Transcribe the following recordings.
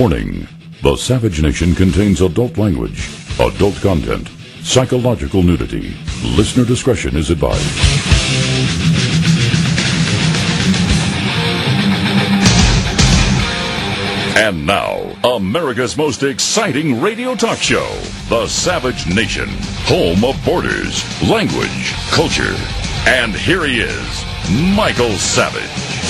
Warning: the Savage Nation contains adult language, adult content, psychological nudity. Listener discretion is advised. And now, America's most exciting radio talk show, The Savage Nation, home of borders, language, culture. And here he is, Michael Savage.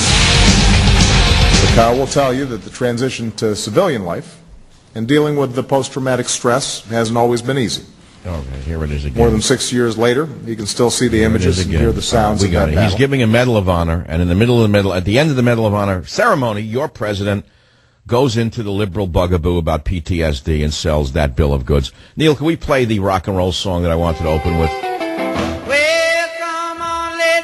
Kyle will tell you that the transition to civilian life and dealing with the post-traumatic stress hasn't always been easy. Okay, here it is again. More than 6 years later, you can still see the images and hear the sounds of that battle. He's giving a Medal of Honor, and at the end of the Medal of Honor ceremony, your president goes into the liberal bugaboo about PTSD and sells that bill of goods. Neil, can we play the rock and roll song that I wanted to open with? Well, come on, let's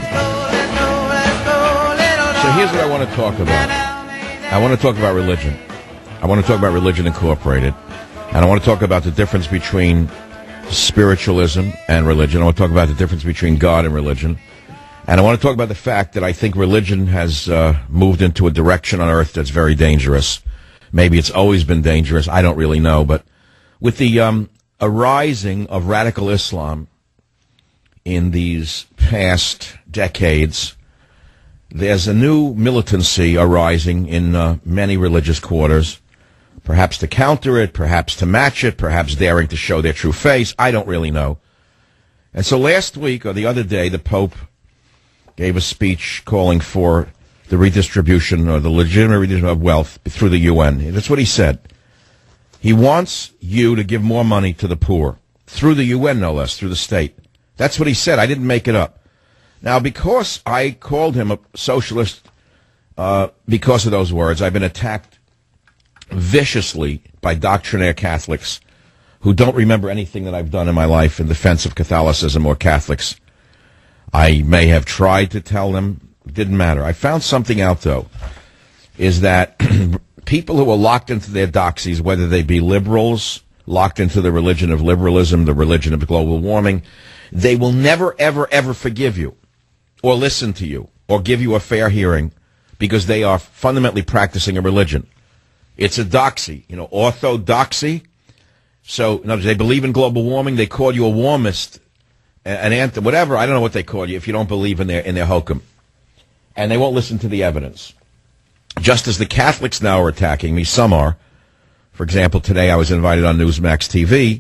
go, little So here's what I want to talk about. I want to talk about religion. I want to talk about Religion Incorporated. And I want to talk about the difference between spiritualism and religion. I want to talk about the difference between God and religion. And I want to talk about the fact that I think religion has moved into a direction on earth that's very dangerous. Maybe it's always been dangerous. I don't really know. But with the arising of radical Islam in these past decades, there's a new militancy arising in many religious quarters, perhaps to counter it, perhaps to match it, perhaps daring to show their true face. I don't really know. And so last week or the other day, the Pope gave a speech calling for the redistribution or the legitimate redistribution of wealth through the UN. That's what he said. He wants you to give more money to the poor, through the UN, no less, through the state. That's what he said. I didn't make it up. Now, because I called him a socialist because of those words, I've been attacked viciously by doctrinaire Catholics who don't remember anything that I've done in my life in defense of Catholicism or Catholics. I may have tried to tell them. It didn't matter. I found something out, though, is that people who are locked into their doxies, whether they be liberals, locked into the religion of liberalism, the religion of global warming, they will never, ever, ever forgive you or listen to you or give you a fair hearing because they are fundamentally practicing a religion. It's a doxy, orthodoxy. So, in other words, they believe in global warming. They call you a warmist, an anthem, whatever. I don't know what they call you if you don't believe in their hokum. And they won't listen to the evidence. Just as the Catholics now are attacking me, some are. For example, today I was invited on Newsmax TV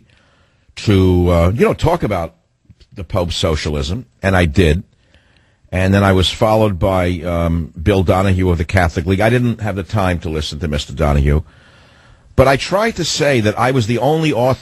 to, talk about the Pope's socialism, and I did. And then I was followed by Bill Donahue of the Catholic League. I didn't have the time to listen to Mr. Donahue. But I tried to say that I was the only talk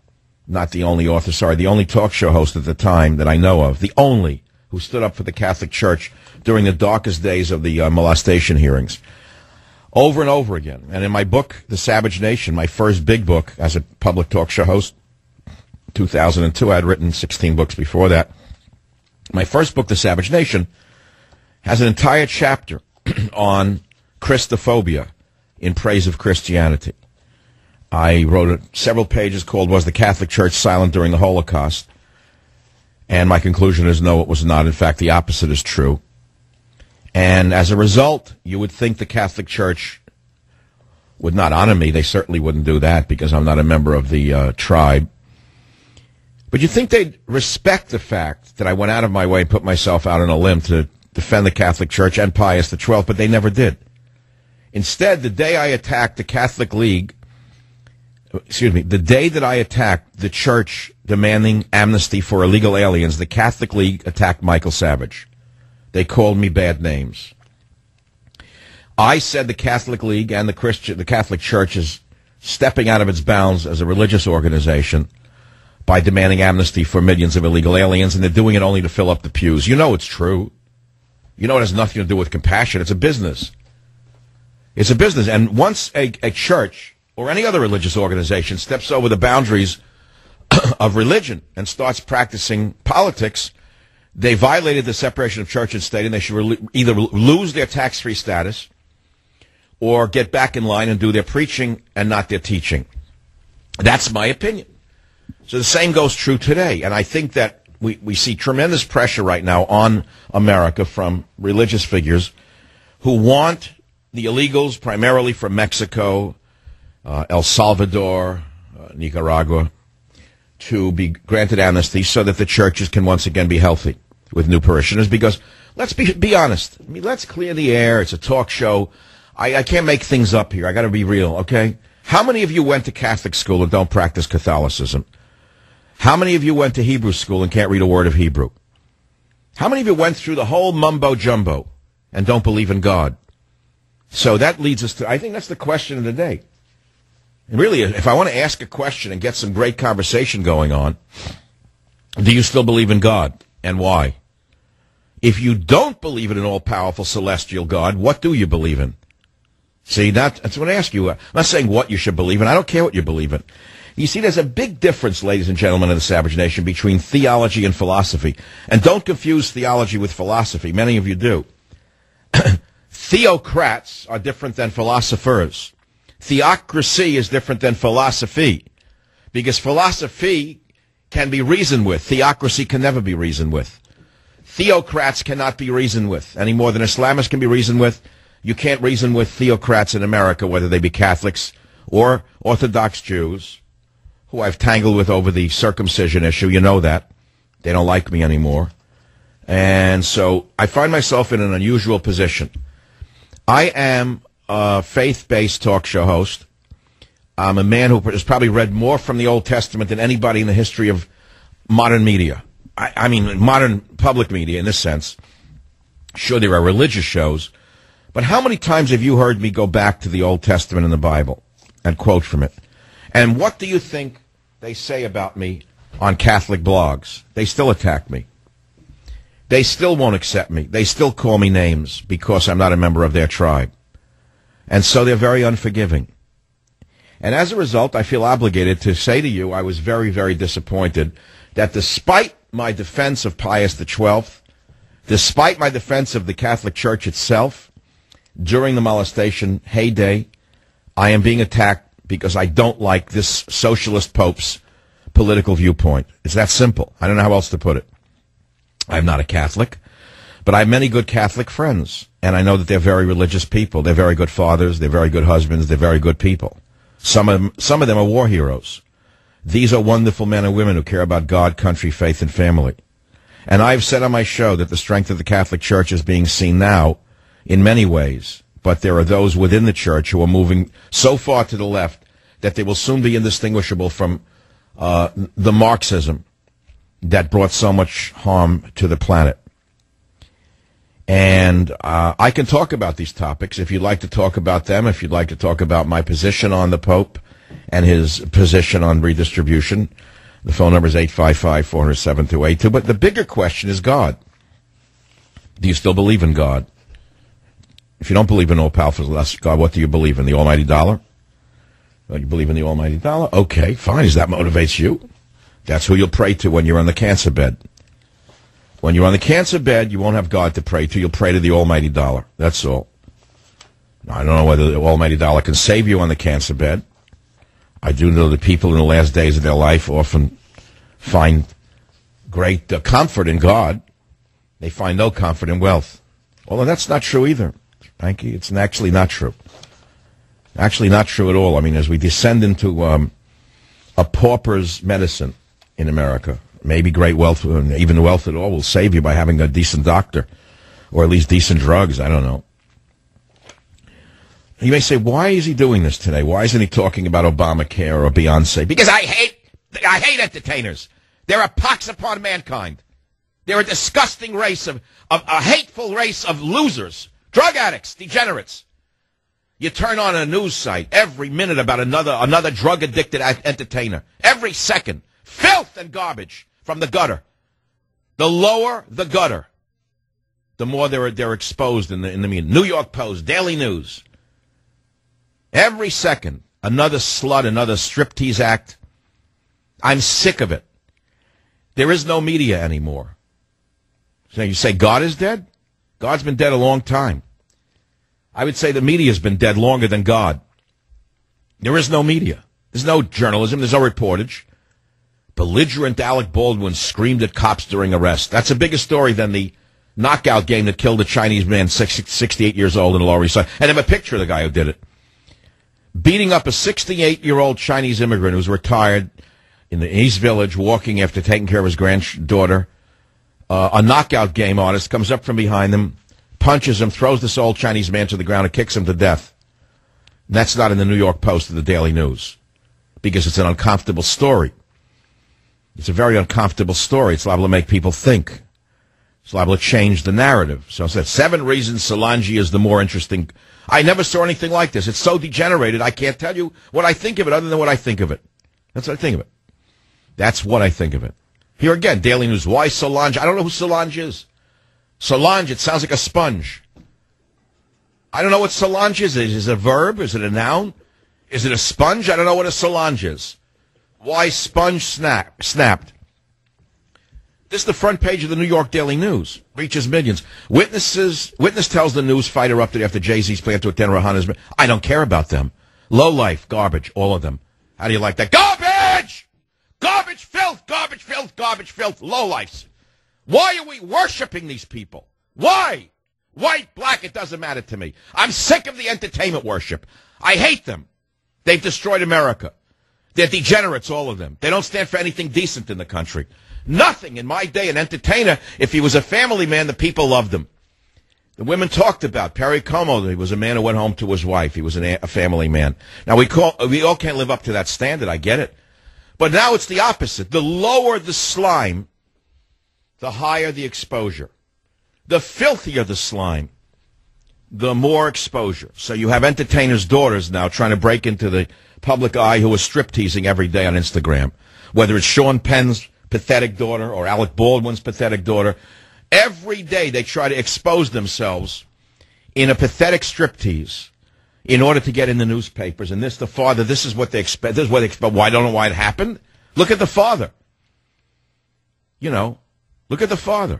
show host at the time that I know of, the only who stood up for the Catholic Church during the darkest days of the molestation hearings. Over and over again. And in my book, The Savage Nation, my first big book as a public talk show host, 2002, I had written 16 books before that. My first book, The Savage Nation, has an entire chapter on Christophobia in praise of Christianity. I wrote several pages called Was the Catholic Church Silent During the Holocaust? And my conclusion is no, it was not. In fact, the opposite is true. And as a result, you would think the Catholic Church would not honor me. They certainly wouldn't do that because I'm not a member of the tribe. But you think they'd respect the fact that I went out of my way and put myself out on a limb to defend the Catholic Church and Pius XII, but they never did. Instead, the day I attacked the Catholic League, the day that I attacked the church demanding amnesty for illegal aliens, the Catholic League attacked Michael Savage. They called me bad names. I said the Catholic League and the Catholic Church is stepping out of its bounds as a religious organization by demanding amnesty for millions of illegal aliens, and they're doing it only to fill up the pews. You know it's true. You know it has nothing to do with compassion. It's a business. It's a business. And once a church or any other religious organization steps over the boundaries of religion and starts practicing politics, they violated the separation of church and state, and they should either lose their tax-free status or get back in line and do their preaching and not their teaching. That's my opinion. So the same goes true today. And I think that we see tremendous pressure right now on America from religious figures who want the illegals, primarily from Mexico, El Salvador, Nicaragua, to be granted amnesty so that the churches can once again be healthy with new parishioners. Because let's be honest. I mean, let's clear the air. It's a talk show. I can't make things up here. I got to be real, okay? How many of you went to Catholic school and don't practice Catholicism? How many of you went to Hebrew school and can't read a word of Hebrew? How many of you went through the whole mumbo-jumbo and don't believe in God? So that leads us to, I think that's the question of the day. And really, if I want to ask a question and get some great conversation going on, do you still believe in God, and why? If you don't believe in an all-powerful celestial God, what do you believe in? See, that's what I ask you. I'm not saying what you should believe in. I don't care what you believe in. You see, there's a big difference, ladies and gentlemen of the Savage Nation, between theology and philosophy. And don't confuse theology with philosophy. Many of you do. Theocrats are different than philosophers. Theocracy is different than philosophy. Because philosophy can be reasoned with. Theocracy can never be reasoned with. Theocrats cannot be reasoned with any more than Islamists can be reasoned with. You can't reason with theocrats in America, whether they be Catholics or Orthodox Jews, who I've tangled with over the circumcision issue. You know that. They don't like me anymore. And so I find myself in an unusual position. I am a faith-based talk show host. I'm a man who has probably read more from the Old Testament than anybody in the history of modern media. I mean, modern public media in this sense. Sure, there are religious shows, but how many times have you heard me go back to the Old Testament in the Bible and quote from it? And what do you think they say about me on Catholic blogs? They still attack me. They still won't accept me. They still call me names because I'm not a member of their tribe. And so they're very unforgiving. And as a result, I feel obligated to say to you, I was very, very disappointed that despite my defense of Pius XII, despite my defense of the Catholic Church itself, during the molestation heyday, I am being attacked because I don't like this socialist pope's political viewpoint. It's that simple. I don't know how else to put it. I'm not a Catholic, but I have many good Catholic friends, and I know that they're very religious people. They're very good fathers. They're very good husbands. They're very good people. Some of them are war heroes. These are wonderful men and women who care about God, country, faith, and family. And I've said on my show that the strength of the Catholic Church is being seen now in many ways, but there are those within the Church who are moving so far to the left that they will soon be indistinguishable from the Marxism that brought so much harm to the planet. And I can talk about these topics if you'd like to talk about them, if you'd like to talk about my position on the Pope and his position on redistribution. The phone number is 855-400-7282. But the bigger question is God. Do you still believe in God? If you don't believe in all-powerful God, what do you believe in? The almighty dollar? Well, you believe in the almighty dollar? Okay, fine. Does that motivate you? That's who you'll pray to when you're on the cancer bed. When you're on the cancer bed, you won't have God to pray to. You'll pray to the almighty dollar. That's all. Now, I don't know whether the almighty dollar can save you on the cancer bed. I do know that people in the last days of their life often find great comfort in God. They find no comfort in wealth. Although that's not true either. Frankie, it's actually not true. Actually not true at all. I mean, as we descend into a pauper's medicine in America, maybe great wealth, even wealth at all, will save you by having a decent doctor, or at least decent drugs. I don't know. You may say, why is he doing this today? Why isn't he talking about Obamacare or Beyonce? Because I hate entertainers. They're a pox upon mankind. They're a disgusting race of a hateful race of losers, drug addicts, degenerates. You turn on a news site every minute about another drug-addicted entertainer. Every second. Filth and garbage from the gutter. The lower the gutter, the more they're exposed in the media. New York Post, Daily News. Every second, another slut, another striptease act. I'm sick of it. There is no media anymore. So you say God is dead? God's been dead a long time. I would say the media's been dead longer than God. There is no media. There's no journalism. There's no reportage. Belligerent Alec Baldwin screamed at cops during arrest. That's a bigger story than the knockout game that killed a Chinese man 68 years old in the Lower East Side. And I have a picture of the guy who did it. beating up a 68-year-old Chinese immigrant who's retired in the East Village, walking after taking care of his granddaughter. A knockout game artist comes up from behind him, punches him, throws this old Chinese man to the ground, and kicks him to death. And that's not in the New York Post or the Daily News, because it's an uncomfortable story. It's a very uncomfortable story. It's liable to make people think. It's liable to change the narrative. So I said 7 reasons Solange is the more interesting. I never saw anything like this. It's so degenerated, I can't tell you what I think of it other than what I think of it. That's what I think of it. That's what I think of it. Here again, Daily News. Why Solange? I don't know who Solange is. Solange, it sounds like a sponge. I don't know what Solange is. Is it a verb? Is it a noun? Is it a sponge? I don't know what a Solange is. Why sponge snapped? This is the front page of the New York Daily News. Reaches millions. Witness tells the news fight erupted after Jay-Z's plan to attend Rihanna's. I don't care about them. Low life, garbage, all of them. How do you like that? Garbage! Garbage, filth, garbage, filth, garbage, filth, low lives. Why are we worshiping these people? Why? White, black, it doesn't matter to me. I'm sick of the entertainment worship. I hate them. They've destroyed America. They're degenerates, all of them. They don't stand for anything decent in the country. Nothing. In my day, an entertainer, if he was a family man, the people loved him. The women talked about Perry Como. He was a man who went home to his wife. He was a family man. Now, we all can't live up to that standard. I get it. But now it's the opposite. The lower the slime, the higher the exposure. The filthier the slime, the more exposure. So you have entertainers' daughters now trying to break into the public eye who are strip-teasing every day on Instagram. Whether it's Sean Penn's pathetic daughter or Alec Baldwin's pathetic daughter, every day they try to expose themselves in a pathetic striptease in order to get in the newspapers. And this is what they expect. This is what they expect. Well, I don't know why it happened. Look at the father. Look at the father.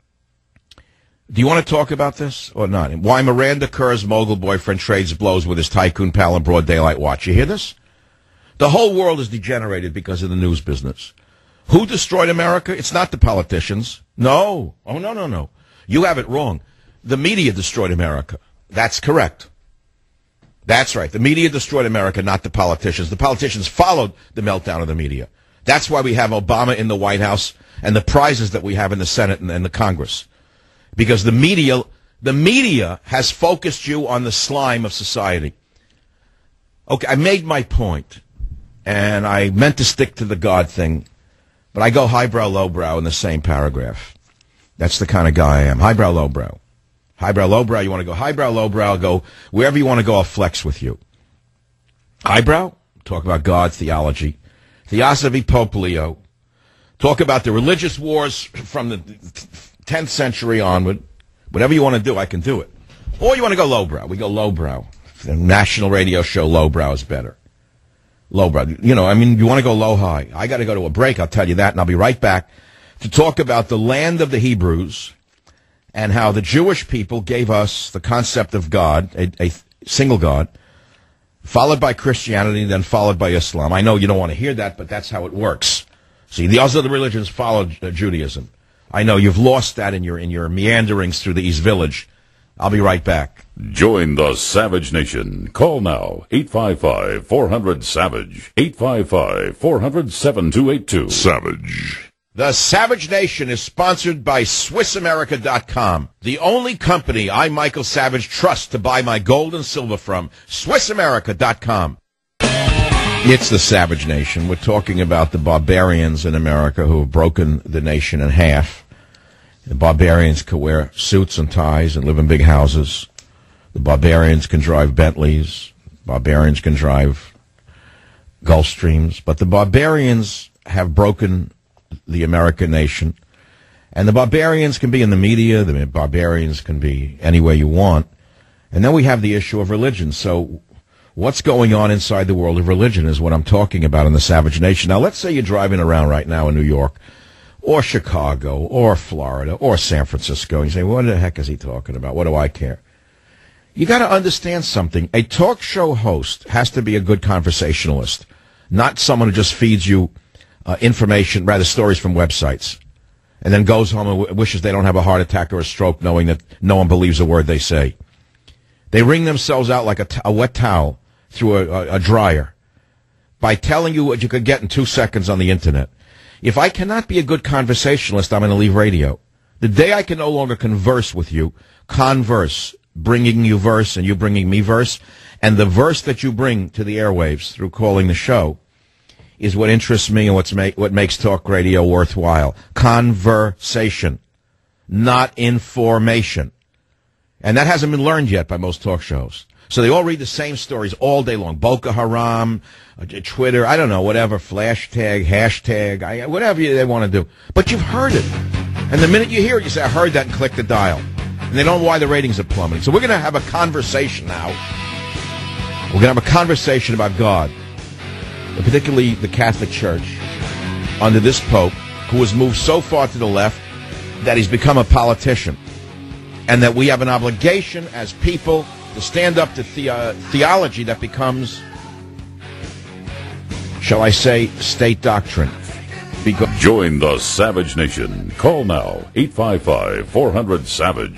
Do you want to talk about this or not? Why Miranda Kerr's mogul boyfriend trades blows with his tycoon pal in broad daylight watch. You hear this? The whole world is degenerated because of the news business. Who destroyed America? It's not the politicians. No. Oh, no. You have it wrong. The media destroyed America. That's correct. That's right. The media destroyed America, not the politicians. The politicians followed the meltdown of the media. That's why we have Obama in the White House and the prizes that we have in the Senate and the Congress. Because the media has focused you on the slime of society. Okay, I made my point, and I meant to stick to the God thing, but I go highbrow, lowbrow in the same paragraph. That's the kind of guy I am. Highbrow, lowbrow. Highbrow, lowbrow, you want to go highbrow, lowbrow, I'll go wherever you want to go, I'll flex with you. Highbrow, talk about God, theology. Theosophy, Pope Leo. Talk about the religious wars from the 10th century onward. Whatever you want to do, I can do it. Or you want to go lowbrow. We go lowbrow. The national radio show lowbrow is better. Lowbrow. You want to go low-high. I got to go to a break, I'll tell you that, and I'll be right back to talk about the land of the Hebrews and how the Jewish people gave us the concept of God, a single God, followed by Christianity, then followed by Islam. I know you don't want to hear that, but that's how it works. See, the other religions followed Judaism. I know you've lost that in your meanderings through the East Village. I'll be right back. Join the Savage Nation. Call now, 855-400-SAVAGE, 855-400-7282. Savage. The Savage Nation is sponsored by SwissAmerica.com, the only company I, Michael Savage, trust to buy my gold and silver from. SwissAmerica.com. It's the Savage Nation. We're talking about the barbarians in America who have broken the nation in half. The barbarians can wear suits and ties and live in big houses. The barbarians can drive Bentleys. Barbarians can drive Gulfstreams. But the barbarians have broken the American nation. And the barbarians can be in the media. The barbarians can be anywhere you want. And then we have the issue of religion. So what's going on inside the world of religion is what I'm talking about in the Savage Nation. Now, let's say you're driving around right now in New York or Chicago or Florida or San Francisco. And you say, what the heck is he talking about? What do I care? You got to understand something. A talk show host has to be a good conversationalist, not someone who just feeds you information, rather stories from websites, and then goes home and wishes they don't have a heart attack or a stroke knowing that no one believes a word they say. They wring themselves out like a wet towel through a dryer by telling you what you could get in 2 seconds on the internet. If I cannot be a good conversationalist, I'm going to leave radio. The day I can no longer converse with you, converse, bringing you verse and you bringing me verse, and the verse that you bring to the airwaves through calling the show is what interests me and what makes talk radio worthwhile. Conversation, not information. And that hasn't been learned yet by most talk shows. So they all read the same stories all day long. Boko Haram, Twitter, I don't know, whatever, hashtag, whatever they want to do. But you've heard it. And the minute you hear it, you say, I heard that, and click the dial. And they don't know why the ratings are plummeting. So we're going to have a conversation now. We're going to have a conversation about God, particularly the Catholic Church, under this Pope, who has moved so far to the left that he's become a politician. And that we have an obligation as people to stand up to theology that becomes, shall I say, state doctrine. Join the Savage Nation. Call now, 855-400-SAVAGE,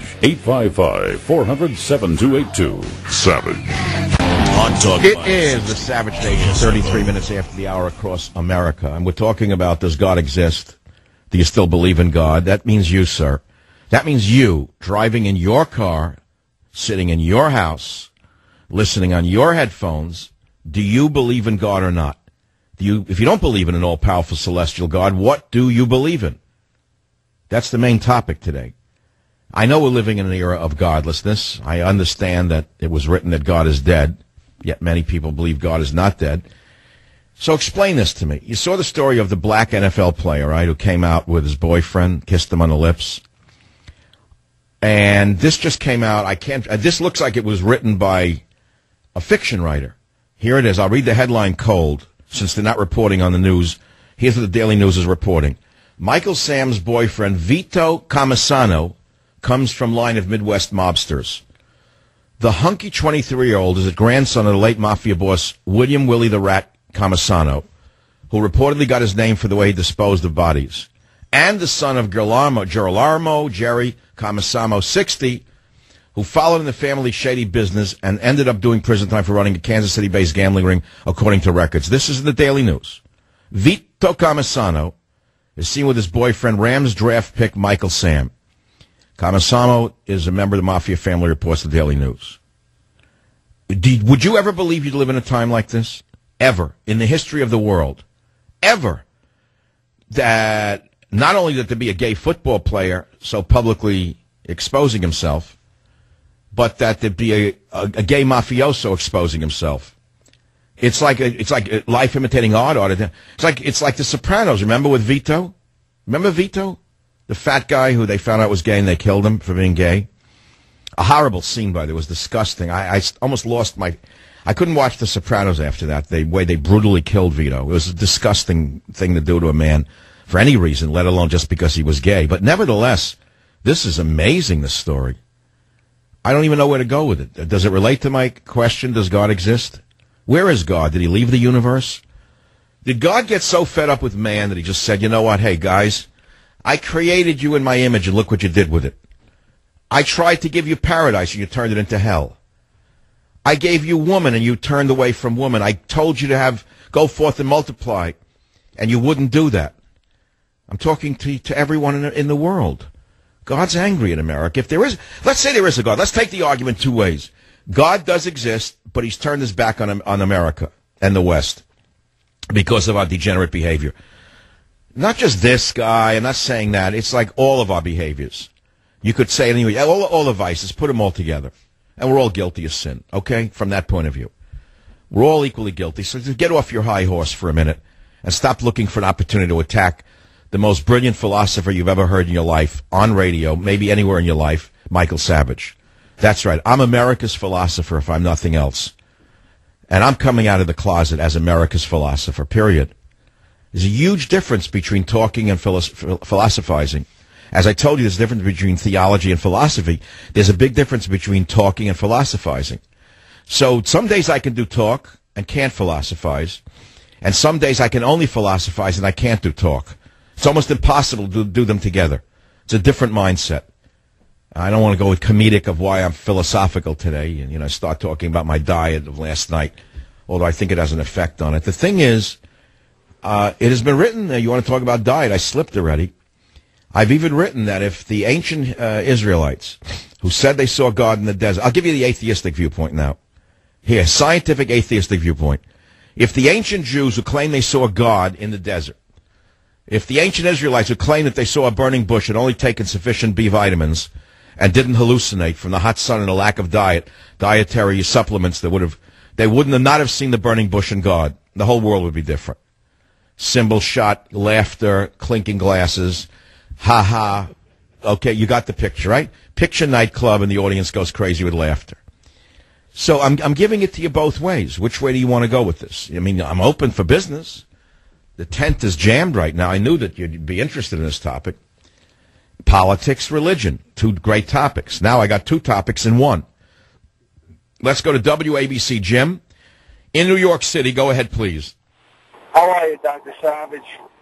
855-400-7282. Savage. It is the Savage Nation, 33 minutes after the hour across America. And we're talking about, does God exist? Do you still believe in God? That means you, sir. That means you, driving in your car, sitting in your house, listening on your headphones. Do you believe in God or not? If you don't believe in an all-powerful celestial God, what do you believe in? That's the main topic today. I know we're living in an era of godlessness. I understand that it was written that God is dead, yet many people believe God is not dead. So explain this to me. You saw the story of the black NFL player, right, who came out with his boyfriend, kissed him on the lips. And this just came out. This looks like it was written by a fiction writer. Here it is. I'll read the headline cold, since they're not reporting on the news. Here's what the Daily News is reporting. Michael Sam's boyfriend, Vito Comisano, comes from line of Midwest mobsters. The hunky 23-year-old is a grandson of the late mafia boss, William Willie the Rat Comisano, who reportedly got his name for the way he disposed of bodies, and the son of Girolamo Jerry Comisano, 60, who followed in the family's shady business and ended up doing prison time for running a Kansas City-based gambling ring, according to records. This is in the Daily News. Vito Comisano is seen with his boyfriend, Rams draft pick Michael Sam. Comisano is a member of the Mafia family, reports the Daily News. Would you ever believe you'd live in a time like this? Ever. In the history of the world. Ever. That not only that there be a gay football player so publicly exposing himself, but that there'd be a gay mafioso exposing himself. It's like life imitating art. It's like The Sopranos. Remember with Vito? Remember Vito? The fat guy who they found out was gay and they killed him for being gay? A horrible scene, by the way. It was disgusting. I almost lost I couldn't watch The Sopranos after that, the way they brutally killed Vito. It was a disgusting thing to do to a man for any reason, let alone just because he was gay. But nevertheless, this is amazing, this story. I don't even know where to go with it. Does it relate to my question, does God exist? Where is God? Did he leave the universe? Did God get so fed up with man that he just said, you know what, hey, guys, I created you in my image and look what you did with it. I tried to give you paradise and you turned it into hell. I gave you woman and you turned away from woman. I told you to go forth and multiply, and you wouldn't do that. I'm talking to everyone in the world. God's angry at America. If there is, let's say there is a God. Let's take the argument two ways. God does exist, but he's turned his back on America and the West because of our degenerate behavior. Not just this guy, I'm not saying that. It's like all of our behaviors. You could say it anyway. All the vices, put them all together. And we're all guilty of sin, okay, from that point of view. We're all equally guilty. So just get off your high horse for a minute and stop looking for an opportunity to attack the most brilliant philosopher you've ever heard in your life, on radio, maybe anywhere in your life, Michael Savage. That's right. I'm America's philosopher, if I'm nothing else. And I'm coming out of the closet as America's philosopher, period. There's a huge difference between talking and philosophizing. As I told you, there's a difference between theology and philosophy. There's a big difference between talking and philosophizing. So some days I can do talk and can't philosophize. And some days I can only philosophize and I can't do talk. It's almost impossible to do them together. It's a different mindset. I don't want to go with comedic of why I'm philosophical today and, start talking about my diet of last night. although I think it has an effect on it. The thing is, it has been written, you want to talk about diet, I slipped already. I've even written that if the ancient Israelites who said they saw God in the desert, I'll give you the atheistic viewpoint now. Here, scientific atheistic viewpoint. If the ancient Jews who claim they saw God in the desert, if the ancient Israelites who claim that they saw a burning bush had only taken sufficient B vitamins and didn't hallucinate from the hot sun and a lack of dietary supplements they wouldn't have not have seen the burning bush and God. The whole world would be different. Cymbal shot, laughter, clinking glasses, ha-ha. Okay, you got the picture, right? Picture nightclub and the audience goes crazy with laughter. So I'm giving it to you both ways. Which way do you want to go with this? I mean, I'm open for business. The tent is jammed right now. I knew that you'd be interested in this topic. Politics, religion, two great topics. Now I got two topics in one. Let's go to WABC. Jim, in New York City. Go ahead, please. How are you, Dr. Savage?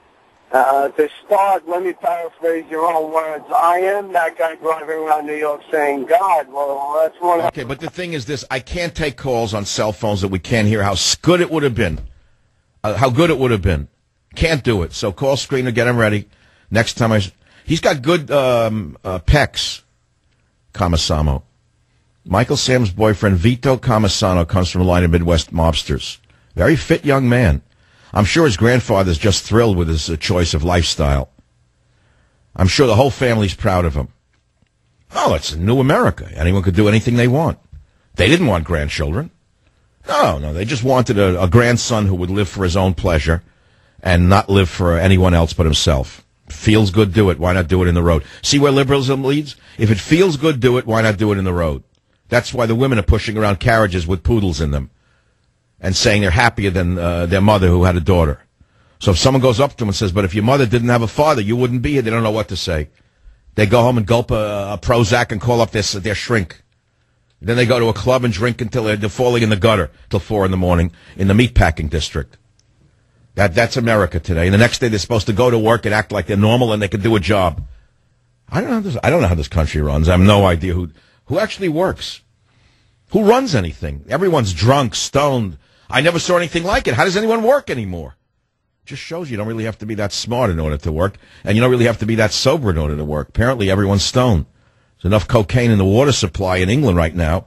To start, let me paraphrase your own words. I am that guy driving around New York saying, God, well, that's one of... Okay, but the thing is this. I can't take calls on cell phones that we can't hear how good it would have been. How good it would have been. Can't do it. So call screener, get him ready. Next time he's got good pecs, Camasano. Michael Sam's boyfriend, Vito Camasano, comes from a line of Midwest mobsters. Very fit young man. I'm sure his grandfather's just thrilled with his choice of lifestyle. I'm sure the whole family's proud of him. Oh, it's a new America. Anyone could do anything they want. They didn't want grandchildren. No, they just wanted a grandson who would live for his own pleasure and not live for anyone else but himself. Feels good, do it. Why not do it in the road? See where liberalism leads? If it feels good, do it. Why not do it in the road? That's why the women are pushing around carriages with poodles in them and saying they're happier than their mother who had a daughter. So if someone goes up to them and says, but if your mother didn't have a father, you wouldn't be here, they don't know what to say. They go home and gulp a Prozac and call up their shrink. Then they go to a club and drink until they're falling in the gutter till 4 in the morning in the meatpacking district. That's America today. And the next day they're supposed to go to work and act like they're normal and they can do a job. I don't know how this country runs. I have no idea who actually works. Who runs anything? Everyone's drunk, stoned. I never saw anything like it. How does anyone work anymore? Just shows you don't really have to be that smart in order to work, and you don't really have to be that sober in order to work. Apparently everyone's stoned. There's enough cocaine in the water supply in England right now.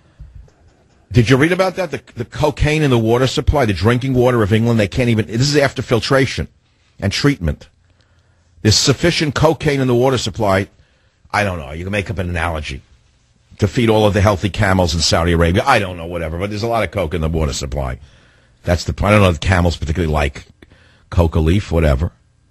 Did you read about that? The cocaine in the water supply, the drinking water of England, they can't even, this is after filtration and treatment. There's sufficient cocaine in the water supply, I don't know, you can make up an analogy, to feed all of the healthy camels in Saudi Arabia. I don't know, whatever, but there's a lot of coke in the water supply. I don't know if camels particularly like coca leaf, whatever.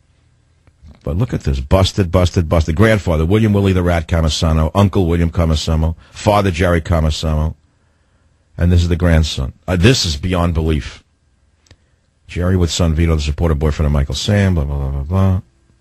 But look at this, busted. Grandfather, William Willie the Rat Camasano, Uncle William Camasano, Father Jerry Camasano. And this is the grandson. This is beyond belief. Jerry with son Vito, the supportive boyfriend of Michael Sam, blah, blah, blah, blah,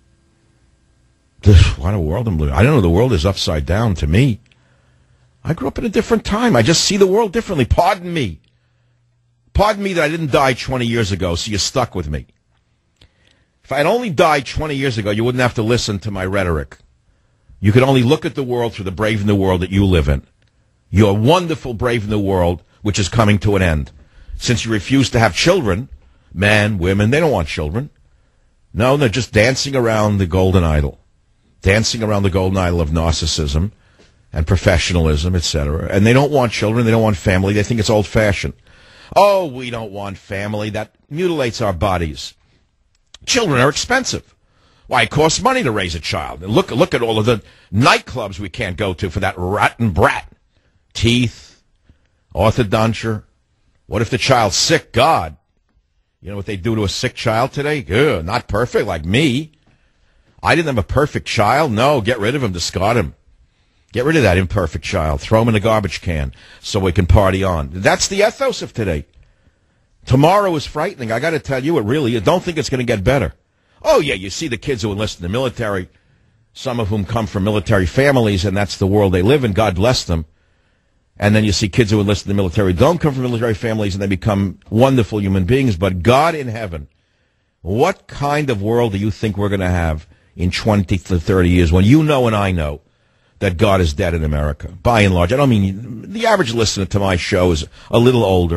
blah. What a world I'm living. I don't know, the world is upside down to me. I grew up in a different time. I just see the world differently. Pardon me. Pardon me that I didn't die 20 years ago, so you're stuck with me. If I had only died 20 years ago, you wouldn't have to listen to my rhetoric. You could only look at the world through the Brave New World that you live in. Your wonderful Brave New World, which is coming to an end. Since you refuse to have children, men, women, they don't want children. No, they're just dancing around the golden idol. Dancing around the golden idol of narcissism and professionalism, etc. And they don't want children, they don't want family, they think it's old-fashioned. Oh, we don't want family, that mutilates our bodies. Children are expensive. Why, it costs money to raise a child. And look at all of the nightclubs we can't go to for that rotten brat. Teeth, orthodonture. What if the child's sick? God. You know what they do to a sick child today? Ugh, not perfect like me. I didn't have a perfect child. No, get rid of him, discard him. Get rid of that imperfect child. Throw him in a garbage can so we can party on. That's the ethos of today. Tomorrow is frightening. I got to tell you, I don't think it's going to get better. Oh, yeah, you see the kids who enlist in the military, some of whom come from military families, and that's the world they live in. God bless them. And then you see kids who enlist in the military don't come from military families, and they become wonderful human beings. But God in heaven, what kind of world do you think we're going to have in 20 to 30 years when you know and I know that God is dead in America, by and large? I don't mean the average listener to my show is a little older,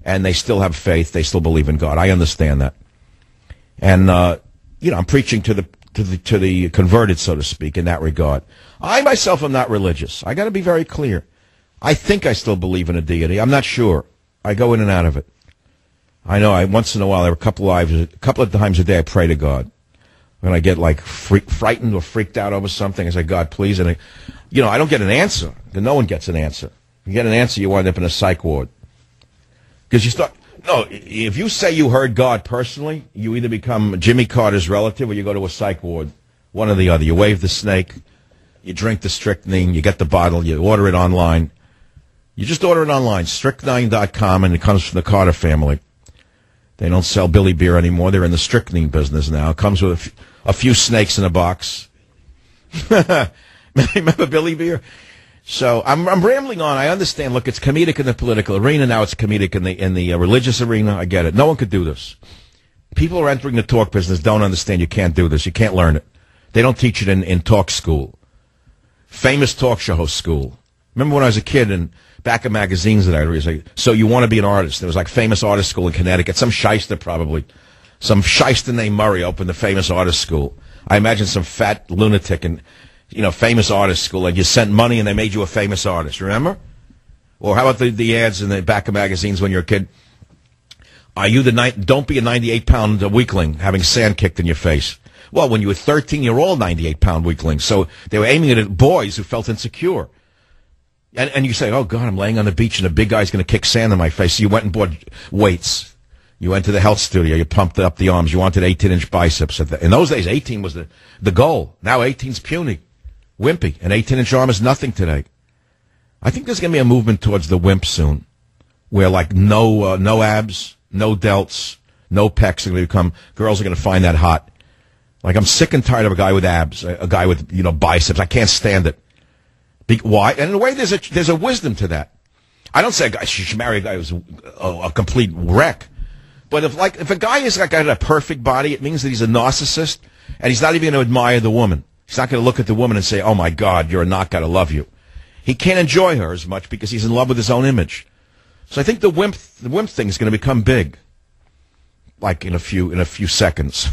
and they still have faith. They still believe in God. I understand that. And, I'm preaching to the converted, so to speak, in that regard. I myself am not religious. I got to be very clear. I think I still believe in a deity. I'm not sure. I go in and out of it. I know once in a while, a couple of times a day, I pray to God. When I get like frightened or freaked out over something, I say, God, please. And I don't get an answer. No one gets an answer. You get an answer, you wind up in a psych ward. Because if you say you heard God personally, you either become Jimmy Carter's relative or you go to a psych ward. One or the other. You wave the snake, you drink the strychnine, you get the bottle, you order it online. You just order it online, strychnine.com, and it comes from the Carter family. They don't sell Billy beer anymore. They're in the strychnine business now. It comes with a few snakes in a box. Remember Billy beer? So I'm rambling on. I understand. Look, it's comedic in the political arena. Now it's comedic in the religious arena. I get it. No one could do this. People who are entering the talk business don't understand you can't do this. You can't learn it. They don't teach it in talk school. Famous talk show host school. Remember when I was a kid and back of magazines that I read, like, so you want to be an artist. There was like famous artist school in Connecticut. Some shyster probably. Some shyster named Murray opened the famous artist school. I imagine some fat lunatic and, famous artist school. And you sent money and they made you a famous artist. Remember? Or how about the ads in the back of magazines when you're a kid? Don't be a 98-pound weakling having sand kicked in your face. Well, when you were 13, you're all 98-pound weaklings. So they were aiming at boys who felt insecure. And you say, oh, God, I'm laying on the beach and a big guy's going to kick sand in my face. So you went and bought weights. You went to the health studio. You pumped up the arms. You wanted 18-inch biceps. In those days, 18 was the goal. Now 18's puny, wimpy. An 18-inch arm is nothing today. I think there's going to be a movement towards the wimp soon where, like, no abs, no delts, no pecs are going to become, girls are going to find that hot. Like, I'm sick and tired of a guy with abs, a guy with, biceps. I can't stand it. Why? And in a way, there's a wisdom to that. I don't say a guy should marry a guy who's a complete wreck. But if a guy is got a perfect body, it means that he's a narcissist, and he's not even going to admire the woman. He's not going to look at the woman and say, oh, my God, you're a knockout, I love you. He can't enjoy her as much because he's in love with his own image. So I think the wimp thing is going to become big, like in a few seconds.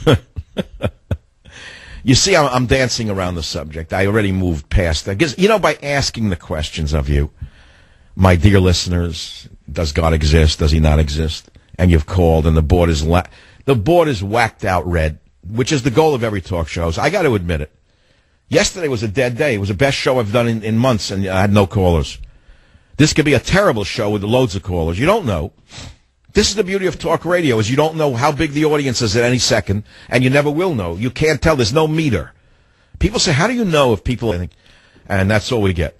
You see, I'm dancing around the subject. I already moved past that. Because, by asking the questions of you, my dear listeners, does God exist? Does he not exist? And you've called, and the board is whacked out red, which is the goal of every talk show. So I got to admit it. Yesterday was a dead day. It was the best show I've done in months, and I had no callers. This could be a terrible show with loads of callers. You don't know. This is the beauty of talk radio, is you don't know how big the audience is at any second, and you never will know. You can't tell. There's no meter. People say, how do you know if people... And that's all we get.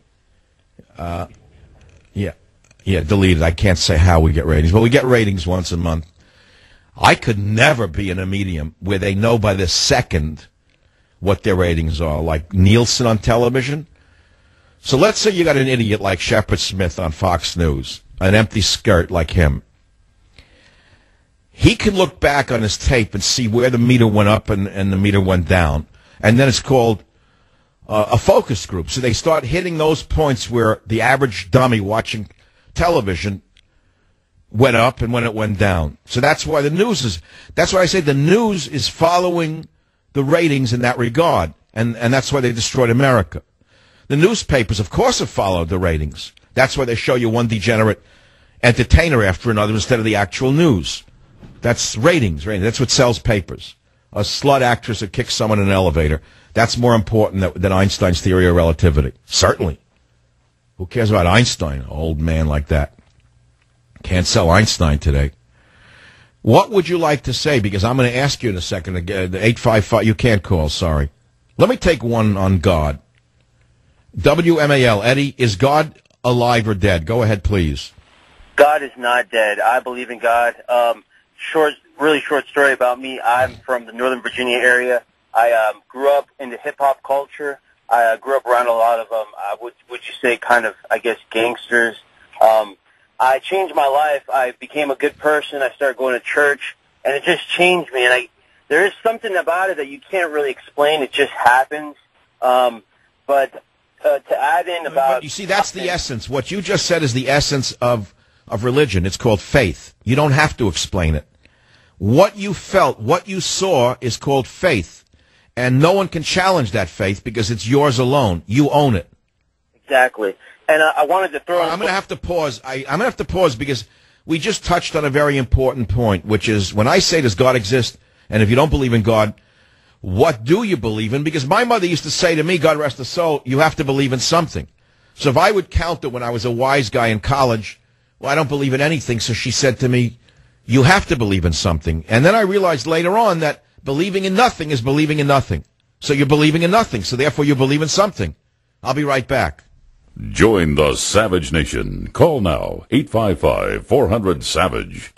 Yeah, deleted. I can't say how we get ratings, but we get ratings once a month. I could never be in a medium where they know by the second what their ratings are, like Nielsen on television. So let's say you got an idiot like Shepard Smith on Fox News, an empty skirt like him. He can look back on his tape and see where the meter went up and the meter went down. And then it's called a focus group. So they start hitting those points where the average dummy watching television went up and when it went down. So that's why that's why I say the news is following the ratings in that regard. And that's why they destroyed America. The newspapers, of course, have followed the ratings. That's why they show you one degenerate entertainer after another instead of the actual news. That's ratings. That's what sells papers. A slut actress that kicks someone in an elevator. That's more important than Einstein's theory of relativity. Certainly. Who cares about Einstein? An old man like that. Can't sell Einstein today. What would you like to say? Because I'm going to ask you in a second. The 855, you can't call, sorry. Let me take one on God. WMAL, Eddie, is God alive or dead? Go ahead, please. God is not dead. I believe in God. Really short story about me. I'm from the Northern Virginia area. I grew up in the hip-hop culture. I grew up around a lot of, would you say, kind of, I guess, gangsters. I changed my life. I became a good person. I started going to church, and it just changed me. And there is something about it that you can't really explain. It just happens. But to add in about... But you see, that's the essence. What you just said is the essence of of religion. It's called faith. You don't have to explain it. What you felt, what you saw is called faith. And no one can challenge that faith because it's yours alone. You own it. Exactly. And I wanted to throw... I'm going to have to pause. I'm going to have to pause because we just touched on a very important point, which is when I say, does God exist? And if you don't believe in God, what do you believe in? Because my mother used to say to me, God rest her soul, you have to believe in something. So if I would counter when I was a wise guy in college, well, I don't believe in anything. So she said to me, you have to believe in something. And then I realized later on that believing in nothing is believing in nothing. So you're believing in nothing. So therefore you believe in something. I'll be right back. Join the Savage Nation. Call now, 855-400-SAVAGE,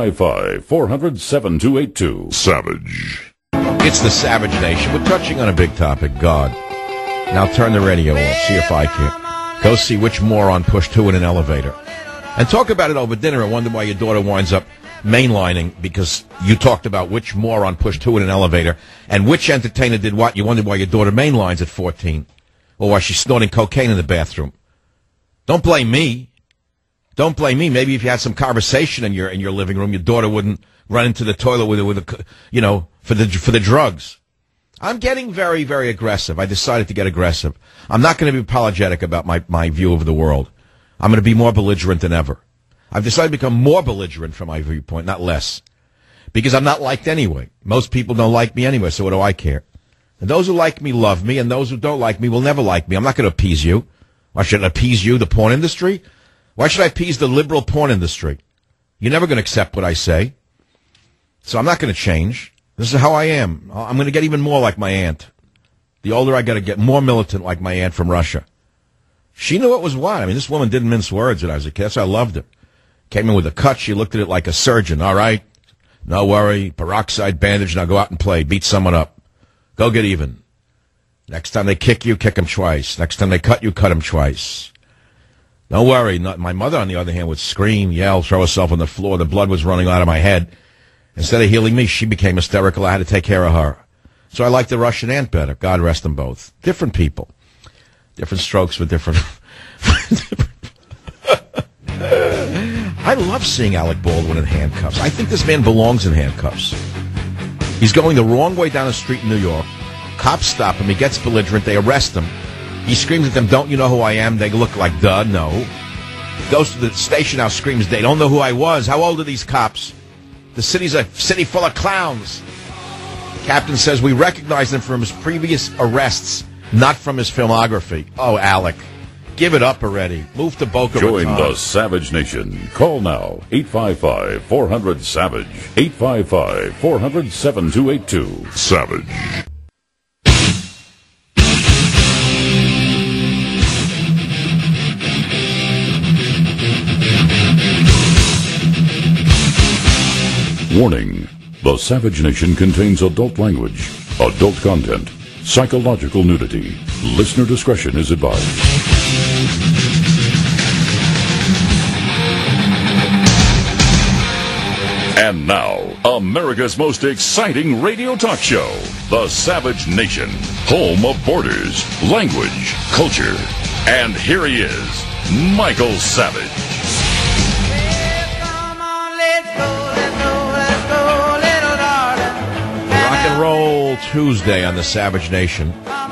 855-400-7282. Savage. It's the Savage Nation. We're touching on a big topic, God. Now turn the radio off, see if I can. Go see which moron pushed who in an elevator. And talk about it over dinner and wonder why your daughter winds up mainlining because you talked about which moron pushed who in an elevator and which entertainer did what. You wonder why your daughter mainlines at 14 or why she's snorting cocaine in the bathroom. Don't blame me. Don't blame me. Maybe if you had some conversation in your living room, your daughter wouldn't run into the toilet with for the drugs. I'm getting very, very aggressive. I decided to get aggressive. I'm not going to be apologetic about my view of the world. I'm going to be more belligerent than ever. I've decided to become more belligerent from my viewpoint, not less. Because I'm not liked anyway. Most people don't like me anyway, so what do I care? And those who like me love me, and those who don't like me will never like me. I'm not going to appease you. Why should I appease you, the porn industry? Why should I appease the liberal porn industry? You're never going to accept what I say. So I'm not going to change. This is how I am. I'm going to get even more like my aunt. The older I got to get, more militant like my aunt from Russia. She knew what was what. I mean, this woman didn't mince words when I was a kid. That's why I loved her. Came in with a cut. She looked at it like a surgeon. All right, no worry. Peroxide bandage. Now go out and play. Beat someone up. Go get even. Next time they kick you, kick them twice. Next time they cut you, cut them twice. Don't worry. My mother, on the other hand, would scream, yell, throw herself on the floor. The blood was running out of my head. Instead of healing me, she became hysterical. I had to take care of her. So I like the Russian aunt better. God rest them both. Different people. Different strokes for different... I love seeing Alec Baldwin in handcuffs. I think this man belongs in handcuffs. He's going the wrong way down the street in New York. Cops stop him. He gets belligerent. They arrest him. He screams at them, don't you know who I am? They look like, duh, no. Goes to the station house, screams, they don't know who I was. How old are these cops? The city's a city full of clowns. Captain says we recognize him from his previous arrests, not from his filmography. Oh, Alec, give it up already. Move to Boca Raton. Join the Savage Nation. Call now, 855-400-SAVAGE, 855-400-7282. Savage. Warning. The Savage Nation contains adult language, adult content, psychological nudity. Listener discretion is advised. And now, America's most exciting radio talk show, The Savage Nation, home of borders, language, culture. And here he is, Michael Savage. Roll Tuesday on the Savage Nation.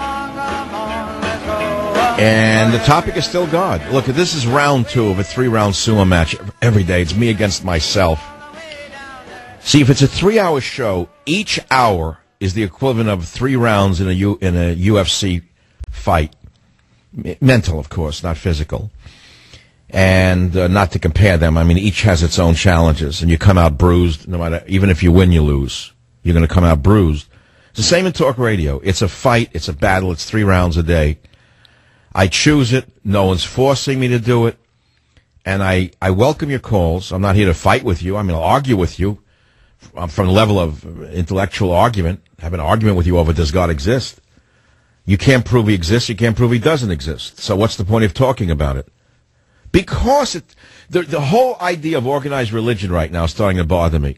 And the topic is still God. Look, this is round 2 of a 3-round sumo match every day. It's me against myself. See, if it's a 3-hour show, each hour is the equivalent of 3 rounds in a UFC fight. Mental, of course, not physical. And not to compare them. I mean, each has its own challenges, and you come out bruised. No matter, even if you win, you lose. You're going to come out bruised. It's the same in talk radio. It's a fight. It's a battle. It's 3 rounds a day. I choose it. No one's forcing me to do it. And I welcome your calls. I'm not here to fight with you. I'm going to argue with you from the level of intellectual argument. Have an argument with you over does God exist. You can't prove he exists. You can't prove he doesn't exist. So what's the point of talking about it? Because the whole idea of organized religion right now is starting to bother me.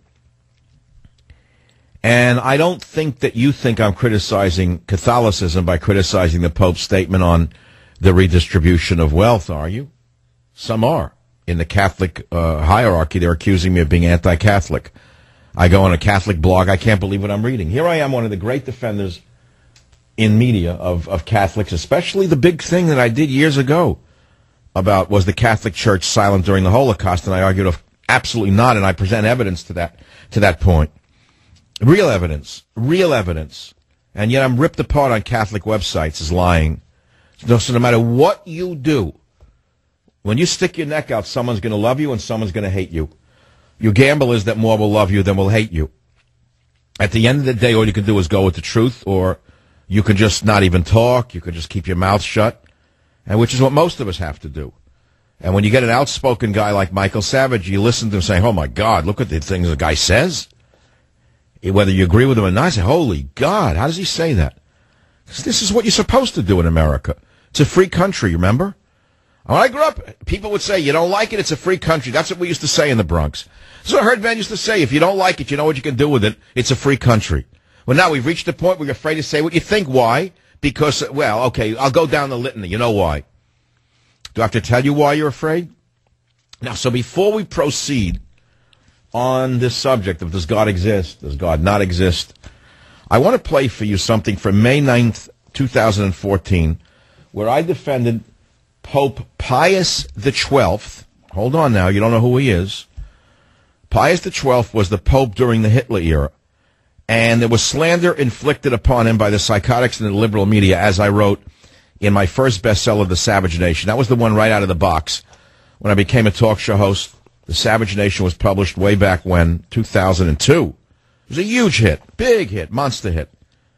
And I don't think that you think I'm criticizing Catholicism by criticizing the Pope's statement on the redistribution of wealth, are you? Some are. in the Catholic hierarchy, they're accusing me of being anti-Catholic. I go on a Catholic blog. I can't believe what I'm reading. Here I am, one of the great defenders in media of Catholics, especially the big thing that I did years ago about was the Catholic Church silent during the Holocaust, and I argued absolutely not, and I present evidence to that point. Real evidence. And yet I'm ripped apart on Catholic websites as lying. So no matter what you do, when you stick your neck out, someone's going to love you and someone's going to hate you. Your gamble is that more will love you than will hate you. At the end of the day, all you can do is go with the truth, or you can just not even talk. You can just keep your mouth shut, and which is what most of us have to do. And when you get an outspoken guy like Michael Savage, you listen to him saying, oh, my God, look at the things the guy says. Whether you agree with him or not, I say, holy God, how does he say that? Because this is what you're supposed to do in America. It's a free country, remember? When I grew up, people would say, you don't like it, it's a free country. That's what we used to say in the Bronx. So I heard men used to say, if you don't like it, you know what you can do with it. It's a free country. Well, now we've reached the point where you're afraid to say what you think. Why? Because, well, okay, I'll go down the litany. You know why? Do I have to tell you why you're afraid? Now, so before we proceed on this subject of does God exist, does God not exist, I want to play for you something from May 9th, 2014, where I defended Pope Pius XII. Hold on now, you don't know who he is. Pius XII was the Pope during the Hitler era, and there was slander inflicted upon him by the psychotics and the liberal media, as I wrote in my first bestseller, The Savage Nation. That was the one right out of the box. When I became a talk show host, The Savage Nation was published way back when, 2002. It was a huge hit, big hit, monster hit.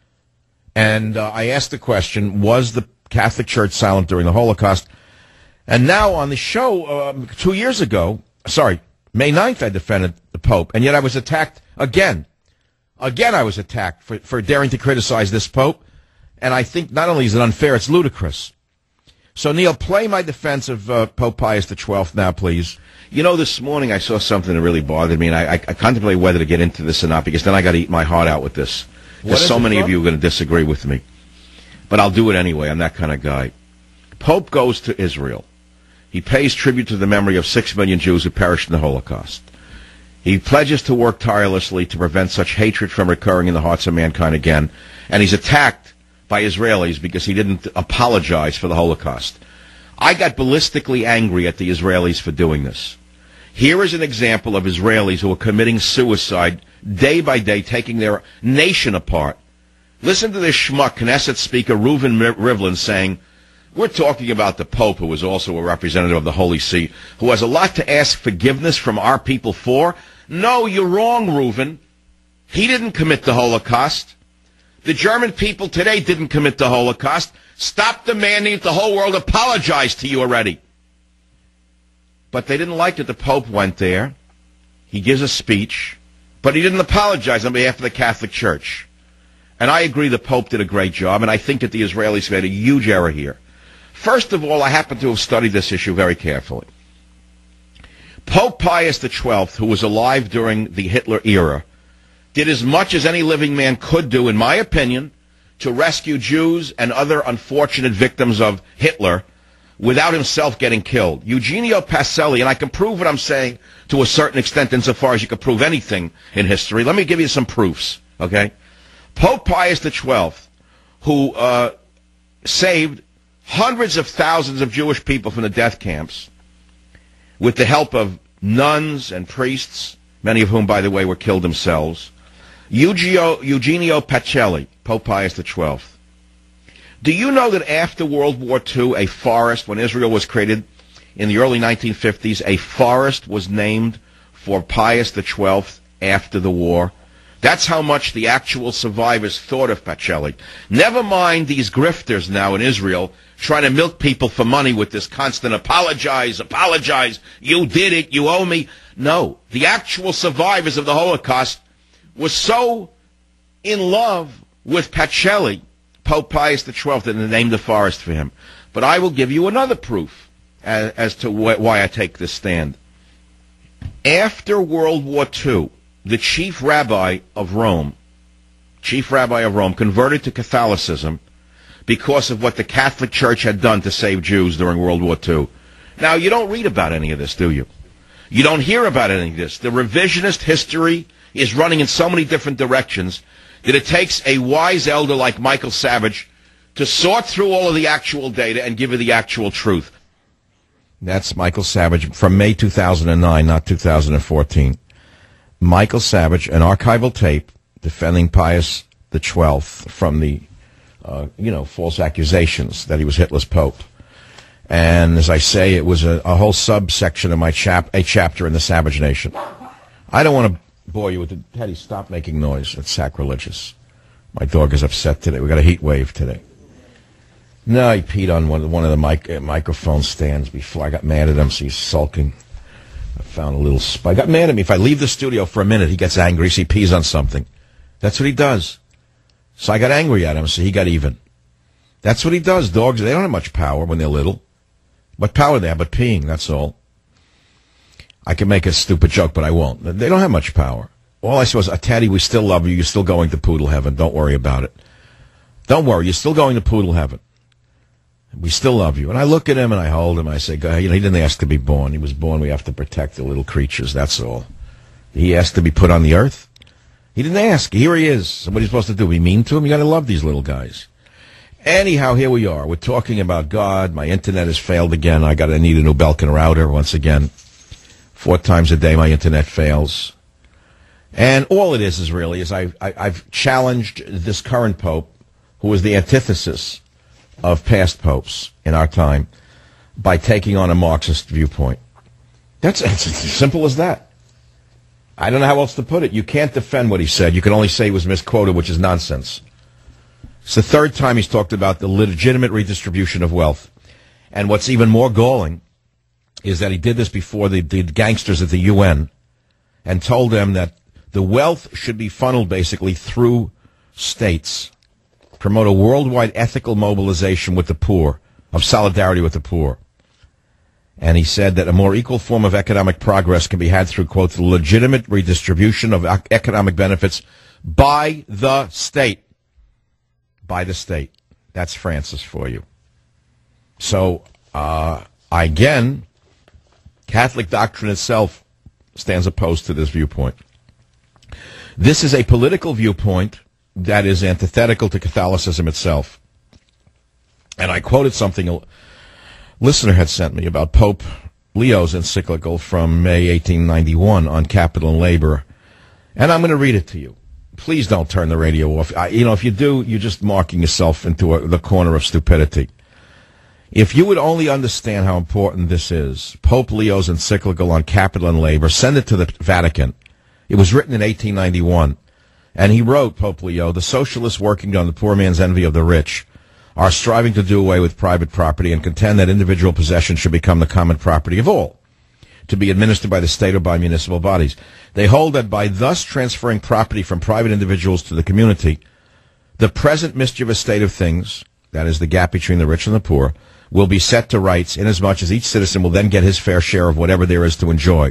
And I asked the question, was the Catholic Church silent during the Holocaust? And now on the show 2 years ago, May 9th, I defended the Pope, and yet I was attacked again. Again, I was attacked for daring to criticize this Pope, and I think not only is it unfair, it's ludicrous. So, Neil, play my defense of Pope Pius XII now, please. You know, this morning I saw something that really bothered me, and I contemplated whether to get into this or not, because then I got to eat my heart out with this. Because so many of you are going to disagree with me. But I'll do it anyway. I'm that kind of guy. Pope goes to Israel. He pays tribute to the memory of 6 million Jews who perished in the Holocaust. He pledges to work tirelessly to prevent such hatred from recurring in the hearts of mankind again. And he's attacked by Israelis because he didn't apologize for the Holocaust. I got ballistically angry at the Israelis for doing this. Here is an example of Israelis who are committing suicide day by day, taking their nation apart. Listen to this schmuck, Knesset Speaker Reuven Rivlin, saying, we're talking about the Pope, who is also a representative of the Holy See, who has a lot to ask forgiveness from our people for. No, you're wrong, Reuven. He didn't commit the Holocaust. The German people today didn't commit the Holocaust. Stop demanding that the whole world apologize to you already. But they didn't like that the Pope went there. He gives a speech, but he didn't apologize on behalf of the Catholic Church. And I agree the Pope did a great job, and I think that the Israelis made a huge error here. First of all, I happen to have studied this issue very carefully. Pope Pius XII, who was alive during the Hitler era, did as much as any living man could do, in my opinion, to rescue Jews and other unfortunate victims of Hitler without himself getting killed. Eugenio Pacelli, and I can prove what I'm saying to a certain extent insofar as you can prove anything in history. Let me give you some proofs, okay? Pope Pius XII, who saved hundreds of thousands of Jewish people from the death camps with the help of nuns and priests, many of whom, by the way, were killed themselves. Eugenio Pacelli, Pope Pius XII. Do you know that after World War II, a forest, when Israel was created in the early 1950s, a forest was named for Pius XII after the war? That's how much the actual survivors thought of Pacelli. Never mind these grifters now in Israel trying to milk people for money with this constant apologize, you did it, you owe me. No, the actual survivors of the Holocaust were so in love with Pacelli, Pope Pius XII, that they named the forest for him. But I will give you another proof as to why I take this stand. After World War II, the chief rabbi of Rome, converted to Catholicism because of what the Catholic Church had done to save Jews during World War II. Now, you don't read about any of this, do you? You don't hear about any of this. The revisionist history is running in so many different directions that it takes a wise elder like Michael Savage to sort through all of the actual data and give you the actual truth. That's Michael Savage from May 2009, not 2014. Michael Savage, an archival tape defending Pius XII from the, false accusations that he was Hitler's Pope. And as I say, it was a whole subsection of my a chapter in the Savage Nation. I don't want to bore you with it. Teddy, stop making noise. It's sacrilegious. My dog is upset today. We got a heat wave today. No, he peed on one of the microphone stands before. I got mad at him, so he's sulking. I found a little spot. I got mad at me. If I leave the studio for a minute, he gets angry, so he pees on something. That's what he does. So I got angry at him, so he got even. That's what he does. Dogs, they don't have much power when they're little. What power they have but peeing, that's all. I can make a stupid joke, but I won't. They don't have much power. All I said was, Teddy, we still love you. You're still going to poodle heaven. Don't worry about it. Don't worry. You're still going to poodle heaven. We still love you. And I look at him and I hold him. I say, he didn't ask to be born. He was born. We have to protect the little creatures. That's all. He asked to be put on the earth. He didn't ask. Here he is. So what are you supposed to do? Be mean to him? You got to love these little guys. Anyhow, here we are. We're talking about God. My internet has failed again. I need a new Belkin router once again. 4 times a day my internet fails. And all it is really I've challenged this current pope, who is the antithesis of past popes in our time, by taking on a Marxist viewpoint. It's as simple as that. I don't know how else to put it. You can't defend what he said. You can only say he was misquoted, which is nonsense. It's the 3rd time he's talked about the legitimate redistribution of wealth. And what's even more galling is that he did this before the gangsters at the UN and told them that the wealth should be funneled basically through states, promote a worldwide ethical mobilization with the poor, of solidarity with the poor. And he said that a more equal form of economic progress can be had through, quote, the legitimate redistribution of economic benefits by the state. By the state. That's Francis for you. So, again, Catholic doctrine itself stands opposed to this viewpoint. This is a political viewpoint that is antithetical to Catholicism itself. And I quoted something a listener had sent me about Pope Leo's encyclical from May 1891 on capital and labor, and I'm going to read it to you. Please don't turn the radio off. If you do, you're just marking yourself into the corner of stupidity. If you would only understand how important this is, Pope Leo's encyclical on capital and labor, send it to the Vatican. It was written in 1891. And he wrote, Pope Leo, the socialists working on the poor man's envy of the rich are striving to do away with private property and contend that individual possession should become the common property of all, to be administered by the state or by municipal bodies. They hold that by thus transferring property from private individuals to the community, the present mischievous state of things, that is the gap between the rich and the poor, will be set to rights, inasmuch as each citizen will then get his fair share of whatever there is to enjoy.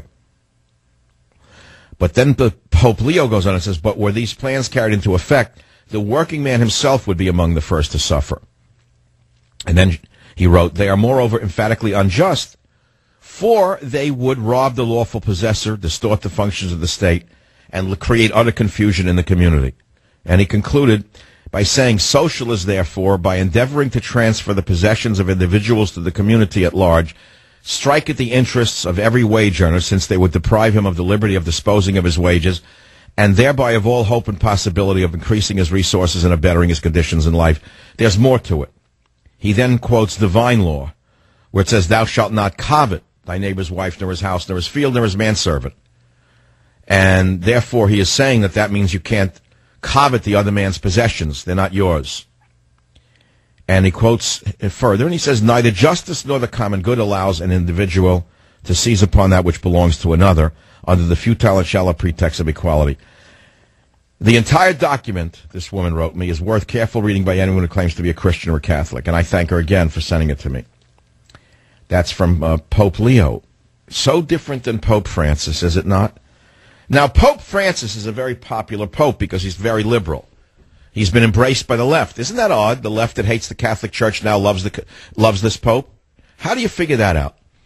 But then the Pope Leo goes on and says, but were these plans carried into effect, the working man himself would be among the first to suffer. And then he wrote, they are moreover emphatically unjust, for they would rob the lawful possessor, distort the functions of the state, and create utter confusion in the community. And he concluded by saying, socialists, therefore, by endeavoring to transfer the possessions of individuals to the community at large, strike at the interests of every wage earner, since they would deprive him of the liberty of disposing of his wages, and thereby of all hope and possibility of increasing his resources and of bettering his conditions in life. There's more to it. He then quotes divine law, where it says, thou shalt not covet thy neighbor's wife, nor his house, nor his field, nor his manservant. And therefore he is saying that means you can't covet the other man's possessions. They're not yours. And he quotes further, and he says, neither justice nor the common good allows an individual to seize upon that which belongs to another under the futile and shallow pretext of equality. The entire document, this woman wrote me, is worth careful reading by anyone who claims to be a Christian or a Catholic, and I thank her again for sending it to me. That's from Pope Leo. So different than Pope Francis, is it not? Now, Pope Francis is a very popular pope because he's very liberal. He's been embraced by the left. Isn't that odd? The left that hates the Catholic Church now loves this pope. How do you figure that out?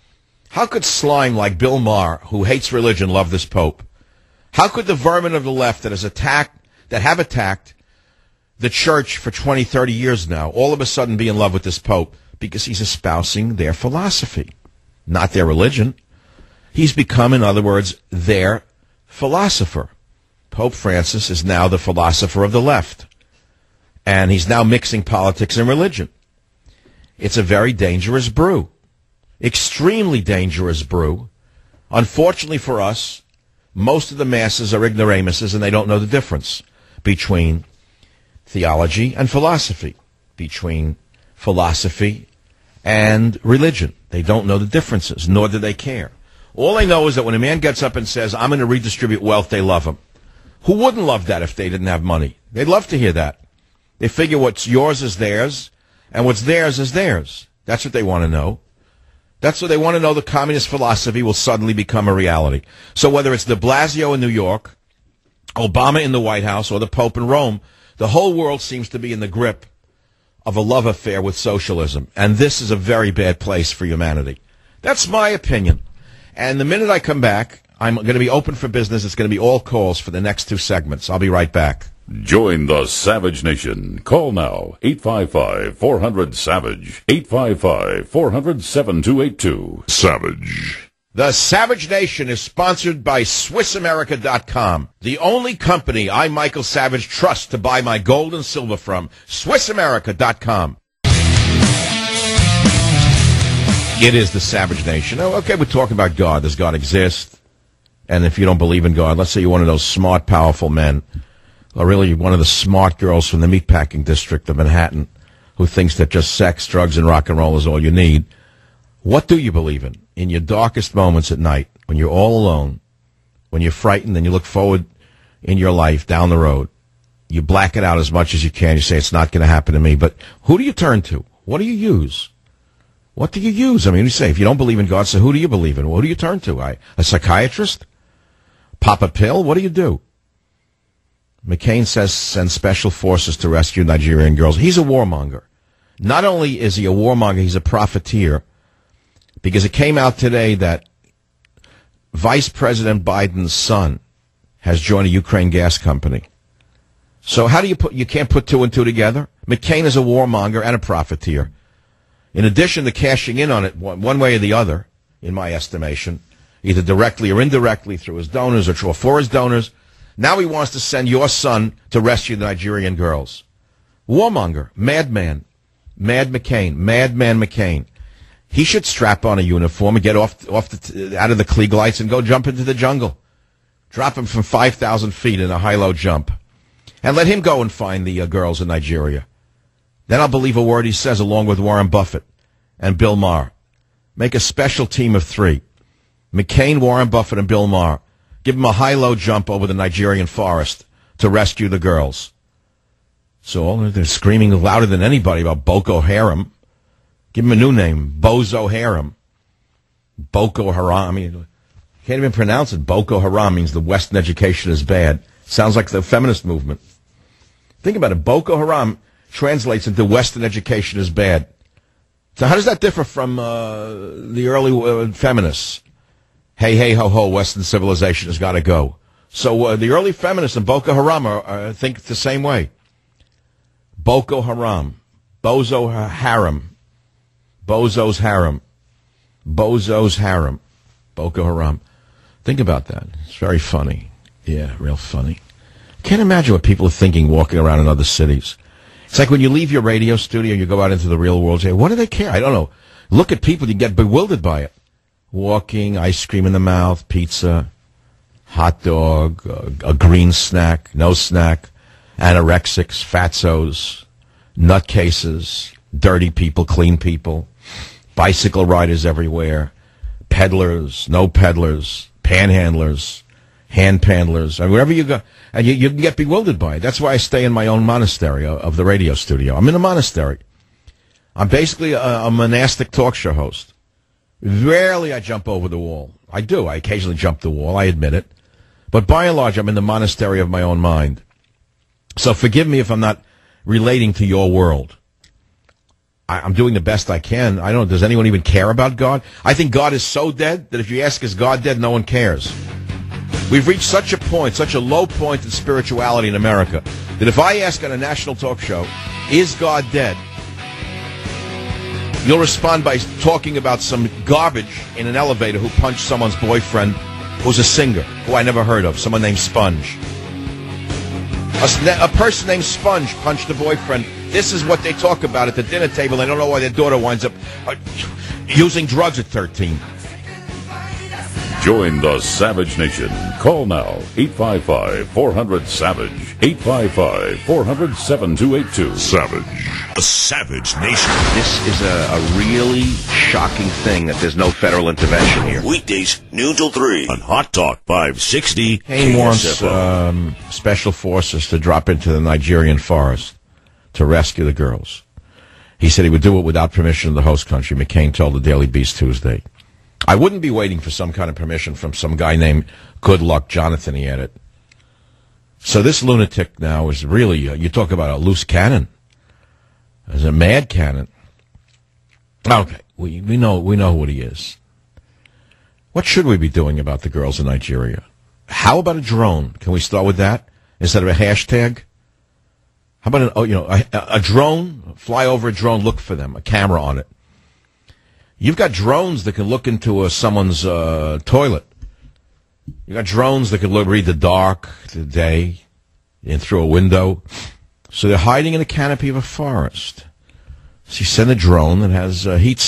How could slime like Bill Maher, who hates religion, love this Pope? How could the vermin of the left that have attacked the church for 20, 30 years now, all of a sudden be in love with this Pope? Because he's espousing their philosophy, not their religion. He's become, in other words, their philosopher. Pope Francis is now the philosopher of the left. And he's now mixing politics and religion. It's a very dangerous brew. Extremely dangerous brew. Unfortunately for us, most of the masses are ignoramuses and they don't know the difference between theology and philosophy, between philosophy and religion. They don't know the differences, nor do they care. All they know is that when a man gets up and says, I'm going to redistribute wealth, they love him. Who wouldn't love that if they didn't have money? They'd love to hear that. They figure what's yours is theirs, and what's theirs is theirs. That's what they want to know. That's what they want to know. The communist philosophy will suddenly become a reality. So whether it's de Blasio in New York, Obama in the White House, or the Pope in Rome, the whole world seems to be in the grip of a love affair with socialism. And this is a very bad place for humanity. That's my opinion. And the minute I come back, I'm going to be open for business. It's going to be all calls for the next two segments. I'll be right back. Join the Savage Nation. Call now, 855-400-SAVAGE, 855-400-7282. Savage. The Savage Nation is sponsored by SwissAmerica.com, the only company I, Michael Savage, trust to buy my gold and silver from. SwissAmerica.com. It is the Savage Nation. Oh, okay, we're talking about God. Does God exist? And if you don't believe in God, let's say you're one of those smart, powerful men, or really one of the smart girls from the meatpacking district of Manhattan who thinks that just sex, drugs, and rock and roll is all you need. What do you believe in? In your darkest moments at night, when you're all alone, when you're frightened and you look forward in your life down the road, you black it out as much as you can. You say, it's not going to happen to me. But who do you turn to? What do you use? What do you use? I mean, you say, if you don't believe in God, so who do you believe in? Who do you turn to? A psychiatrist? Pop a pill? What do you do? McCain says send special forces to rescue Nigerian girls. He's a warmonger. Not only is he a warmonger, he's a profiteer, because it came out today that Vice President Biden's son has joined a Ukraine gas company. So how do you can't put two and two together? McCain is a warmonger and a profiteer. In addition to cashing in on it one way or the other, in my estimation, either directly or indirectly through his donors or for his donors, now he wants to send your son to rescue the Nigerian girls. Warmonger, madman, Mad McCain, Madman McCain. He should strap on a uniform and get out of the Klieg lights and go jump into the jungle. Drop him from 5,000 feet in a high-low jump. And let him go and find the girls in Nigeria. Then I'll believe a word he says, along with Warren Buffett and Bill Maher. Make a special team of three. McCain, Warren Buffett, and Bill Maher. Give him a high-low jump over the Nigerian forest to rescue the girls. So they're screaming louder than anybody about Boko Haram. Give him a new name, Bozo Haram. Boko Haram. I mean, you can't even pronounce it. Boko Haram means the Western education is bad. Sounds like the feminist movement. Think about it. Boko Haram translates into Western education is bad. So how does that differ from the early feminists? Hey, hey, ho, ho, Western civilization has got to go. So the early feminists and Boko Haram think the same way. Boko Haram. Bozo Haram. Bozo's harem. Bozo's harem. Boko Haram. Think about that. It's very funny. Yeah, real funny. Can't imagine what people are thinking walking around in other cities. It's like when you leave your radio studio and you go out into the real world, you say, what do they care? I don't know. Look at people, you get bewildered by it. Walking, ice cream in the mouth, pizza, hot dog, a green snack, no snack, anorexics, fatzos, nutcases, dirty people, clean people, bicycle riders everywhere, peddlers, no peddlers, panhandlers, hand pandlers, and wherever you go, and you can get bewildered by it. That's why I stay in my own monastery of the radio studio. I'm in a monastery. I'm basically a monastic talk show host. Rarely I jump over the wall. I do. I occasionally jump the wall. I admit it. But by and large, I'm in the monastery of my own mind. So forgive me if I'm not relating to your world. I'm doing the best I can. I don't know, does anyone even care about God? I think God is so dead that if you ask, is God dead, no one cares. We've reached such a point, such a low point in spirituality in America, that if I ask on a national talk show, is God dead? You'll respond by talking about some garbage in an elevator who punched someone's boyfriend who's a singer, who I never heard of, someone named Sponge. A person named Sponge punched a boyfriend. This is what they talk about at the dinner table. They don't know why their daughter winds up using drugs at 13. Join the Savage Nation. Call now, 855-400-SAVAGE, 855-400-7282. Savage. The Savage Nation. This is a really shocking thing that there's no federal intervention here. Weekdays, noon till 3 on Hot Talk 560. Kane wants special forces to drop into the Nigerian forest to rescue the girls. He said he would do it without permission of the host country, McCain told the Daily Beast Tuesday. I wouldn't be waiting for some kind of permission from some guy named Good Luck Jonathan, he added. So this lunatic now is really, you talk about a loose cannon. As a mad cannon. Okay, we know what he is. What should we be doing about the girls in Nigeria? How about a drone? Can we start with that instead of a hashtag? How about a drone? Fly over a drone, look for them, a camera on it. You've got drones that can look into someone's toilet. You've got drones that can read the dark, the day, and through a window. So they're hiding in the canopy of a forest. So you send a drone that has a heat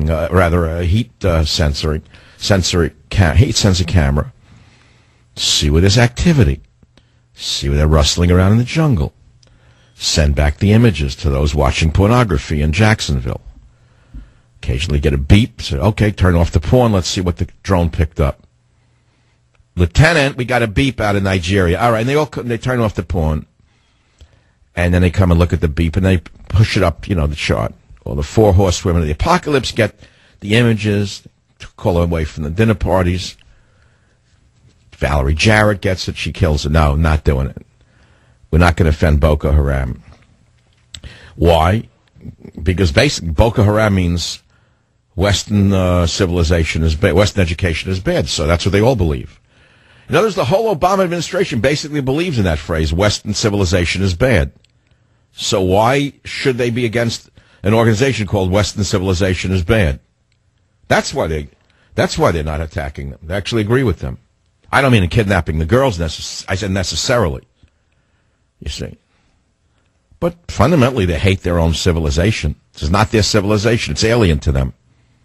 sensor camera. See where there's activity. See where they're rustling around in the jungle. Send back the images to those watching pornography in Jacksonville. Occasionally get a beep. Say, okay, turn off the porn. Let's see what the drone picked up. Lieutenant, we got a beep out of Nigeria. All right, and they turn off the porn. And then they come and look at the beep, and they push it up, the chart. Or the 4 horsewomen of the apocalypse get the images, call her away from the dinner parties. Valerie Jarrett gets it. She kills it. No, not doing it. We're not going to offend Boko Haram. Why? Because basically Boko Haram means Western civilization is bad. Western education is bad. So that's what they all believe. In other words, the whole Obama administration basically believes in that phrase, Western civilization is bad. So why should they be against an organization called Western civilization is bad? That's why they're not attacking them. They actually agree with them. I don't mean in kidnapping the girls. I said necessarily. You see. But fundamentally, they hate their own civilization. This is not their civilization. It's alien to them.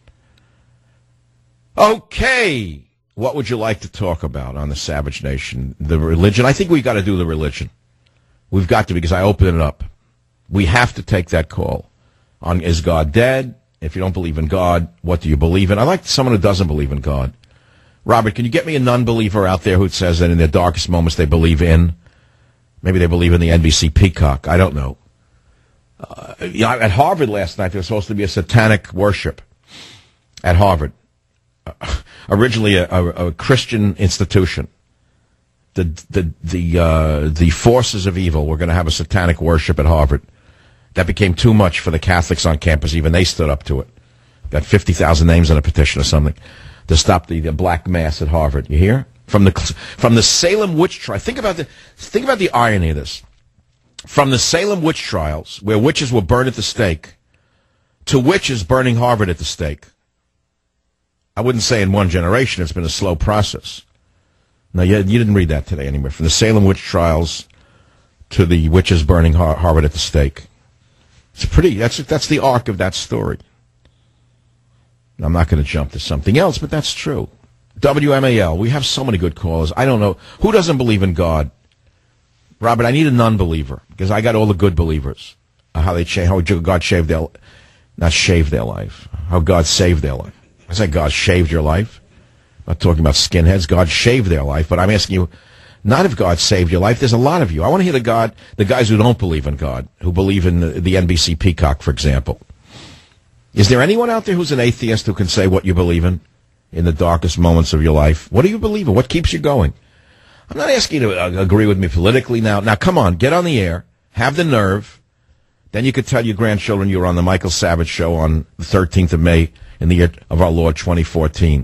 Okay. What would you like to talk about on the Savage Nation? The religion? I think we've got to do the religion. We've got to, because I opened it up. We have to take that call on, is God dead? If you don't believe in God, what do you believe in? I like someone who doesn't believe in God. Robert, can you get me a non-believer out there who says that in their darkest moments they believe in? Maybe they believe in the NBC Peacock. I don't know. At Harvard last night, there was supposed to be a satanic worship at Harvard. Originally a Christian institution. The forces of evil were going to have a satanic worship at Harvard. That became too much for the Catholics on campus. Even they stood up to it. Got 50,000 names on a petition or something to stop the black mass at Harvard. You hear? From the Salem witch trial. Think about the irony of this. From the Salem witch trials, where witches were burned at the stake, to witches burning Harvard at the stake. I wouldn't say in one generation. It's been a slow process. No, you didn't read that today anywhere. From the Salem witch trials to the witches burning Harvard at the stake. It's that's the arc of that story. I'm not going to jump to something else, but that's true. WMAL, we have so many good callers. I don't know. Who doesn't believe in God? Robert, I need a non-believer, because I got all the good believers. How God saved their life. How God saved their life. I said God shaved your life. I'm not talking about skinheads. God shaved their life, but I'm asking you, not if God saved your life. There's a lot of you. I want to hear the guys who don't believe in God, who believe in the NBC Peacock, for example. Is there anyone out there who's an atheist who can say what you believe in the darkest moments of your life? What do you believe in? What keeps you going? I'm not asking you to agree with me politically now. Now, come on, get on the air, have the nerve, Then you could tell your grandchildren you were on the Michael Savage Show on the 13th of May in the year of our Lord 2014.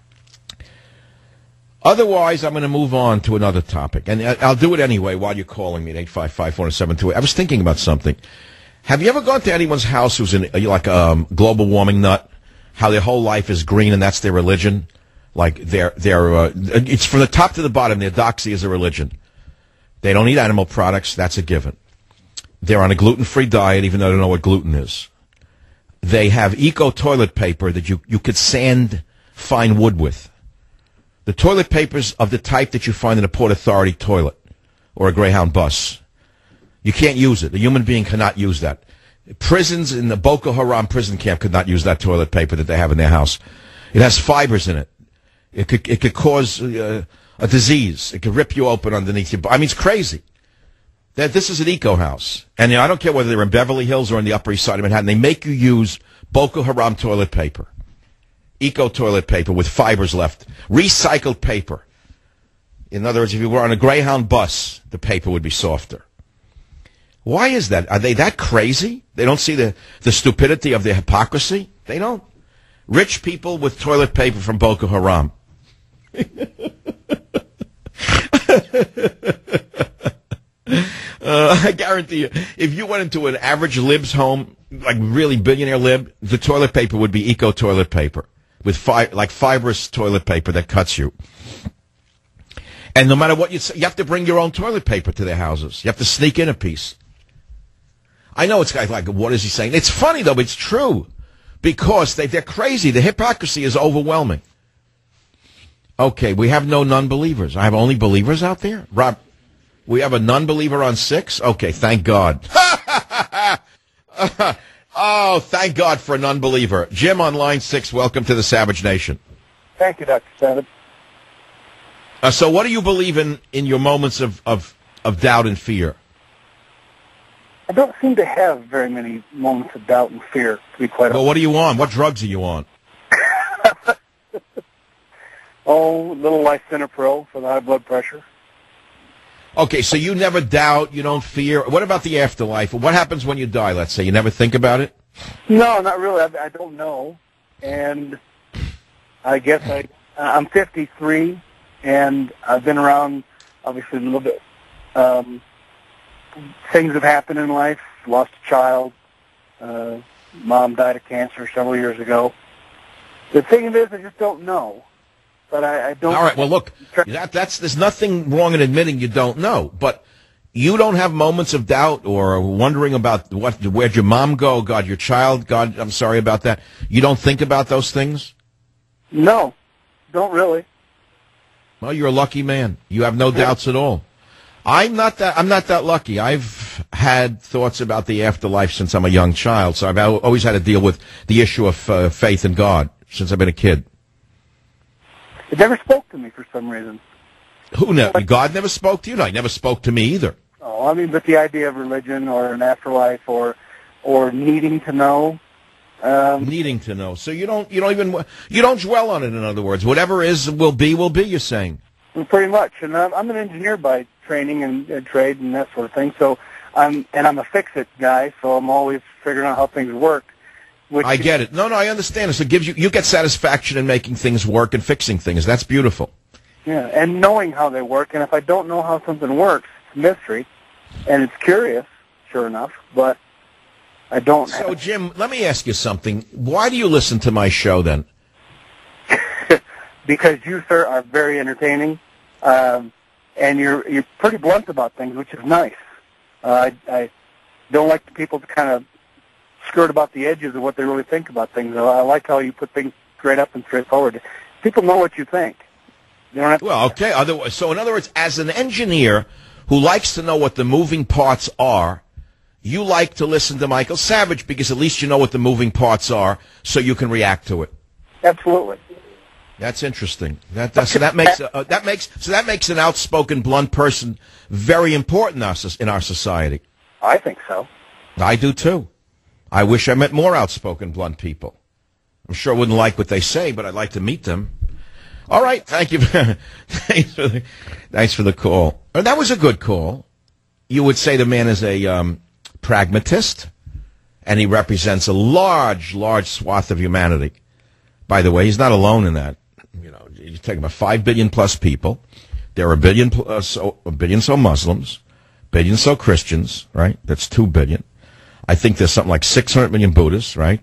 Otherwise, I'm going to move on to another topic. And I'll do it anyway while you're calling me at 855-407-28. I was thinking about something. Have you ever gone to anyone's house who's like a global warming nut? How their whole life is green and that's their religion? Like it's from the top to the bottom. Their doxy is a religion. They don't eat animal products. That's a given. They're on a gluten-free diet, even though they don't know what gluten is. They have eco toilet paper that you could sand fine wood with. The toilet paper's of the type that you find in a Port Authority toilet or a Greyhound bus. You can't use it. A human being cannot use that. Prisons in the Boko Haram prison camp could not use that toilet paper that they have in their house. It has fibers in it. It could cause a disease. It could rip you open underneath your. I mean, it's crazy. This is an eco house, and I don't care whether they're in Beverly Hills or in the Upper East Side of Manhattan. They make you use Boko Haram toilet paper, eco toilet paper with fibers left, recycled paper. In other words, if you were on a Greyhound bus, the paper would be softer. Why is that? Are they that crazy? They don't see the stupidity of their hypocrisy? They don't. Rich people with toilet paper from Boko Haram. I guarantee you, if you went into an average lib's home, like really billionaire lib, the toilet paper would be eco toilet paper with fibrous toilet paper that cuts you. And no matter what you say, you have to bring your own toilet paper to their houses. You have to sneak in a piece. I know it's like, what is he saying? It's funny though, but it's true. Because they're crazy. The hypocrisy is overwhelming. Okay, we have no non-believers. I have only believers out there? Rob, we have a non-believer on 6? Okay, thank God. Oh, thank God for a non-believer. Jim on line 6, welcome to the Savage Nation. Thank you, Dr. Savage. So what do you believe in your moments of doubt and fear? I don't seem to have very many moments of doubt and fear, to be quite honest. Well, what are you on? What drugs are you on? Oh, a little lisinopril for the high blood pressure. Okay, so you never doubt, you don't fear. What about the afterlife? What happens when you die, let's say? You never think about it? No, not really. I don't know. And I guess I'm 53, and I've been around, obviously, a little bit. Things have happened in life. Lost a child. Mom died of cancer several years ago. The thing is, I just don't know. But I don't. All right. Well, look, there's nothing wrong in admitting you don't know. But you don't have moments of doubt or wondering about where'd your mom go? God, your child. God, I'm sorry about that. You don't think about those things? No, don't really. Well, you're a lucky man. You have no doubts at all. I'm not that lucky. I've had thoughts about the afterlife since I'm a young child, so I've always had to deal with the issue of faith in God since I've been a kid. It never spoke to me for some reason. Who never? God never spoke to you? No, he never spoke to me either. Oh, I mean, but the idea of religion or an afterlife or needing to know. Needing to know. So you don't dwell on it. In other words, whatever is will be. You're saying. Well, pretty much, and I'm an engineer by training and trade and that sort of thing. So I'm a fix-it guy. So I'm always figuring out how things work. I get it. No, I understand. So it gives you get satisfaction in making things work and fixing things. That's beautiful. Yeah, and knowing how they work. And if I don't know how something works, it's a mystery, and it's curious, sure enough. But I don't. So, Jim, let me ask you something. Why do you listen to my show then? Because you, sir, are very entertaining, and you're pretty blunt about things, which is nice. I don't like the people to kind of skirt about the edges of what they really think about things. I like how you put things straight up and straightforward. People know what you think. You don't have to. Well, okay. So, in other words, as an engineer who likes to know what the moving parts are, you like to listen to Michael Savage because at least you know what the moving parts are, so you can react to it. Absolutely. That's interesting. So that makes an outspoken, blunt person very important in our society. I think so. I do too. I wish I met more outspoken, blunt people. I'm sure I wouldn't like what they say, but I'd like to meet them. All right, thank you. Thanks for the call. That was a good call. You would say the man is a pragmatist. and he represents a large, large swath of humanity. By the way, he's not alone in that. You know, you take about 5 billion plus people. There are a billion so Muslims, billion so Christians, right? That's 2 billion. I think there's something like 600 million Buddhists, right?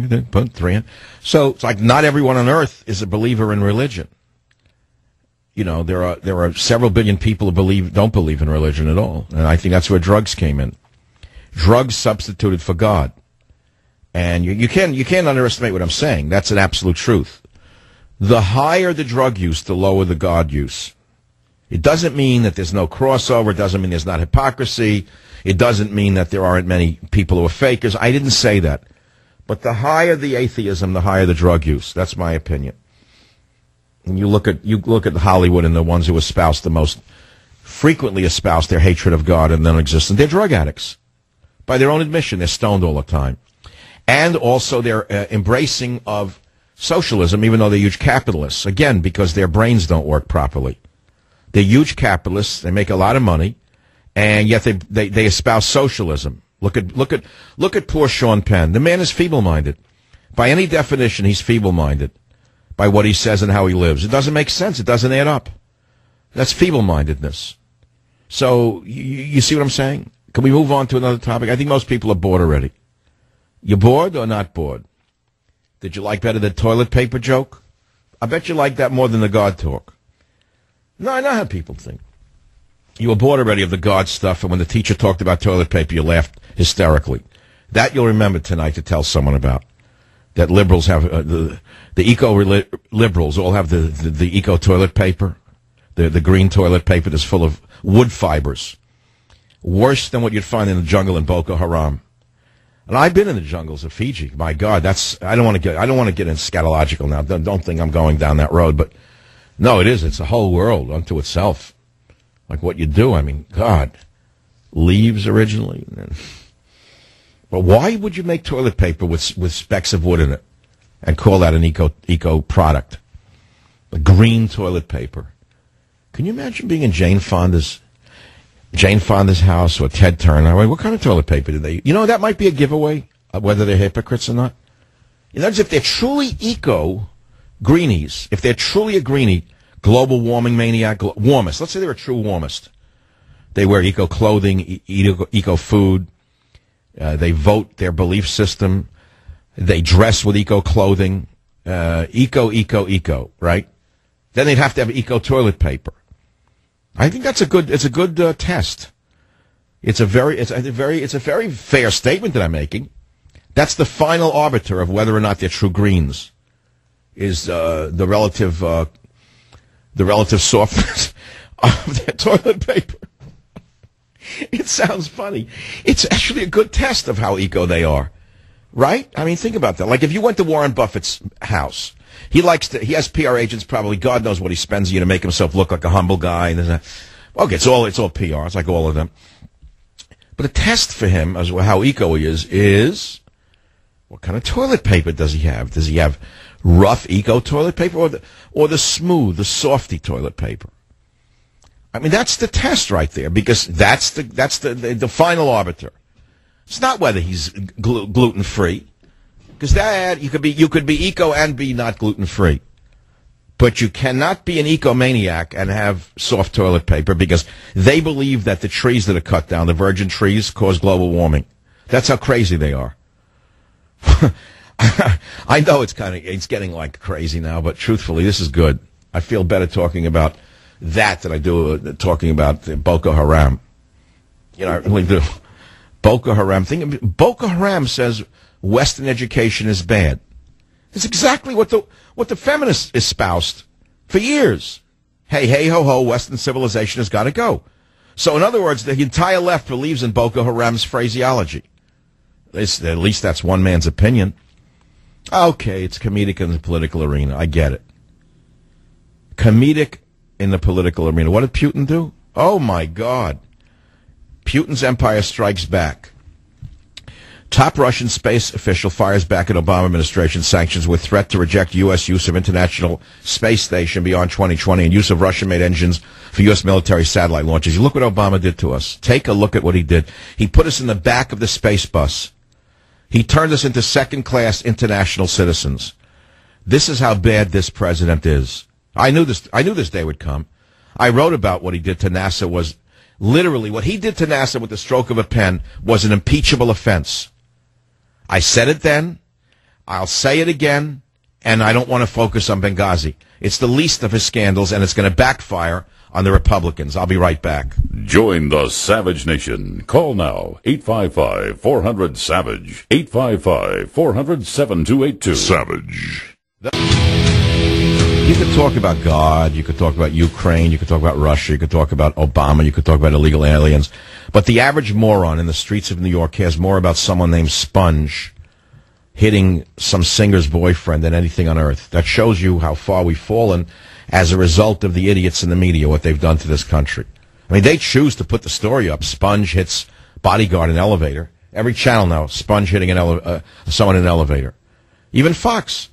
So it's like not everyone on earth is a believer in religion. You know, there are several billion people who don't believe in religion at all. And I think that's where drugs came in. Drugs substituted for God. And you can't underestimate what I'm saying. That's an absolute truth. The higher the drug use, the lower the God use. It doesn't mean that there's no crossover. It doesn't mean there's not hypocrisy. It doesn't mean that there aren't many people who are fakers. I didn't say that. But the higher the atheism, the higher the drug use. That's my opinion. And you look at Hollywood and the ones who frequently espouse their hatred of God and non-existence. They're drug addicts. By their own admission, they're stoned all the time. And also they're embracing of socialism, even though they're huge capitalists. Again, because their brains don't work properly. They're huge capitalists. They make a lot of money. And yet they espouse socialism. Look at poor Sean Penn. The man is feeble-minded. By any definition, he's feeble-minded by what he says and how he lives. It doesn't make sense. It doesn't add up. That's feeble-mindedness. So you see what I'm saying? Can we move on to another topic? I think most people are bored already. You bored or not bored? Did you like better the toilet paper joke? I bet you like that more than the God talk. No, I know how people think. You were bored already of the God stuff, and when the teacher talked about toilet paper, you laughed hysterically. That you'll remember tonight to tell someone about. That liberals have, the eco-liberals all have the eco toilet paper, the green toilet paper that's full of wood fibers. Worse than what you'd find in the jungle in Boko Haram. And I've been in the jungles of Fiji. My God, I don't want to get in scatological now. Don't think I'm going down that road, but no, it is. It's a whole world unto itself. Like what you do, I mean, God, leaves originally. But why would you make toilet paper with specks of wood in it and call that an eco product? A green toilet paper. Can you imagine being in Jane Fonda's house or Ted Turner? What kind of toilet paper do they use? You know, that might be a giveaway of whether they're hypocrites or not. In other words, if they're truly greenies, if they're truly a greenie, global warming maniac, warmist. Let's say they're a true warmist. They wear eco clothing, eco food. They vote their belief system. They dress with eco clothing. Eco, right? Then they'd have to have eco toilet paper. I think it's a good test. It's a very fair statement that I'm making. That's the final arbiter of whether or not they're true greens. Is the relative softness of their toilet paper. It sounds funny. It's actually a good test of how eco they are. Right? I mean, think about that. Like if you went to Warren Buffett's house, he has PR agents probably, God knows what he spends you to make himself look like a humble guy. And okay, it's all PR. It's like all of them. But a test for him as well how eco he is what kind of toilet paper does he have? Does he have rough eco toilet paper or the smooth, the softy toilet paper? I mean, that's the test right there, because that's the final arbiter. It's not whether he's gluten free, because that you could be eco and be not gluten free, but you cannot be an ecomaniac and have soft toilet paper, because they believe that the trees that are cut down, the virgin trees, cause global warming. That's how crazy they are. I know it's getting like crazy now, but truthfully, this is good. I feel better talking about that than I do talking about Boko Haram. You know, I really do. Boko Haram. Boko Haram says Western education is bad. It's exactly what the feminists espoused for years. Hey, ho, ho, Western civilization has got to go. So, in other words, the entire left believes in Boko Haram's phraseology. At least that's one man's opinion. Okay, it's comedic in the political arena. I get it. Comedic in the political arena. What did Putin do? Oh, my God. Putin's empire strikes back. Top Russian space official fires back at Obama administration sanctions with threat to reject U.S. use of International Space Station beyond 2020 and use of Russian-made engines for U.S. military satellite launches. You look what Obama did to us. Take a look at what he did. He put us in the back of the space bus. He turned us into second-class international citizens. This is how bad this president is. I knew this day would come. I wrote about what he did to NASA was literally what he did to NASA with the stroke of a pen was an impeachable offense. I said it then. I'll say it again. And I don't want to focus on Benghazi. It's the least of his scandals, and it's going to backfire on the Republicans. I'll be right back. Join the Savage Nation. Call now, 855-400-SAVAGE, 855-400-7282. Savage. You could talk about God, you could talk about Ukraine, you could talk about Russia, you could talk about Obama, you could talk about illegal aliens, but the average moron in the streets of New York cares more about someone named Sponge hitting some singer's boyfriend than anything on earth. That shows you how far we've fallen as a result of the idiots in the media, what they've done to this country. I mean, they choose to put the story up. Sponge hits bodyguard in elevator. Every channel now, Sponge hitting someone in an elevator. Even Fox,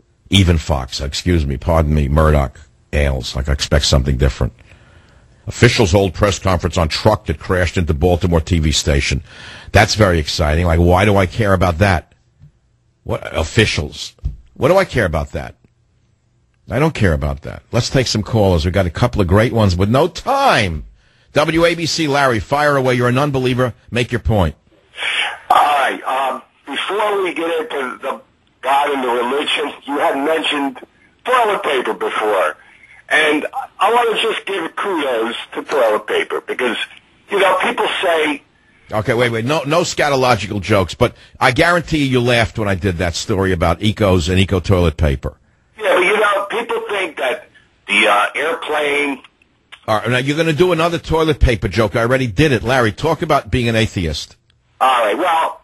pardon me, Murdoch, Ailes, like I expect something different. Officials hold press conference on truck that crashed into Baltimore TV station. That's very exciting. Like, why do I care about that? What officials? What do I care about that? I don't care about that. Let's take some callers. We've got a couple of great ones with no time. WABC, Larry, fire away. You're a non-believer. Make your point. All right. Before we get into the God and the religion, you had mentioned toilet paper before. And I want to just give kudos to toilet paper because, people say... Okay, wait. No scatological jokes, but I guarantee you laughed when I did that story about Ecos and Eco toilet paper. Yeah, people think that the airplane... All right, now you're going to do another toilet paper joke. I already did it. Larry, talk about being an atheist. All right, well,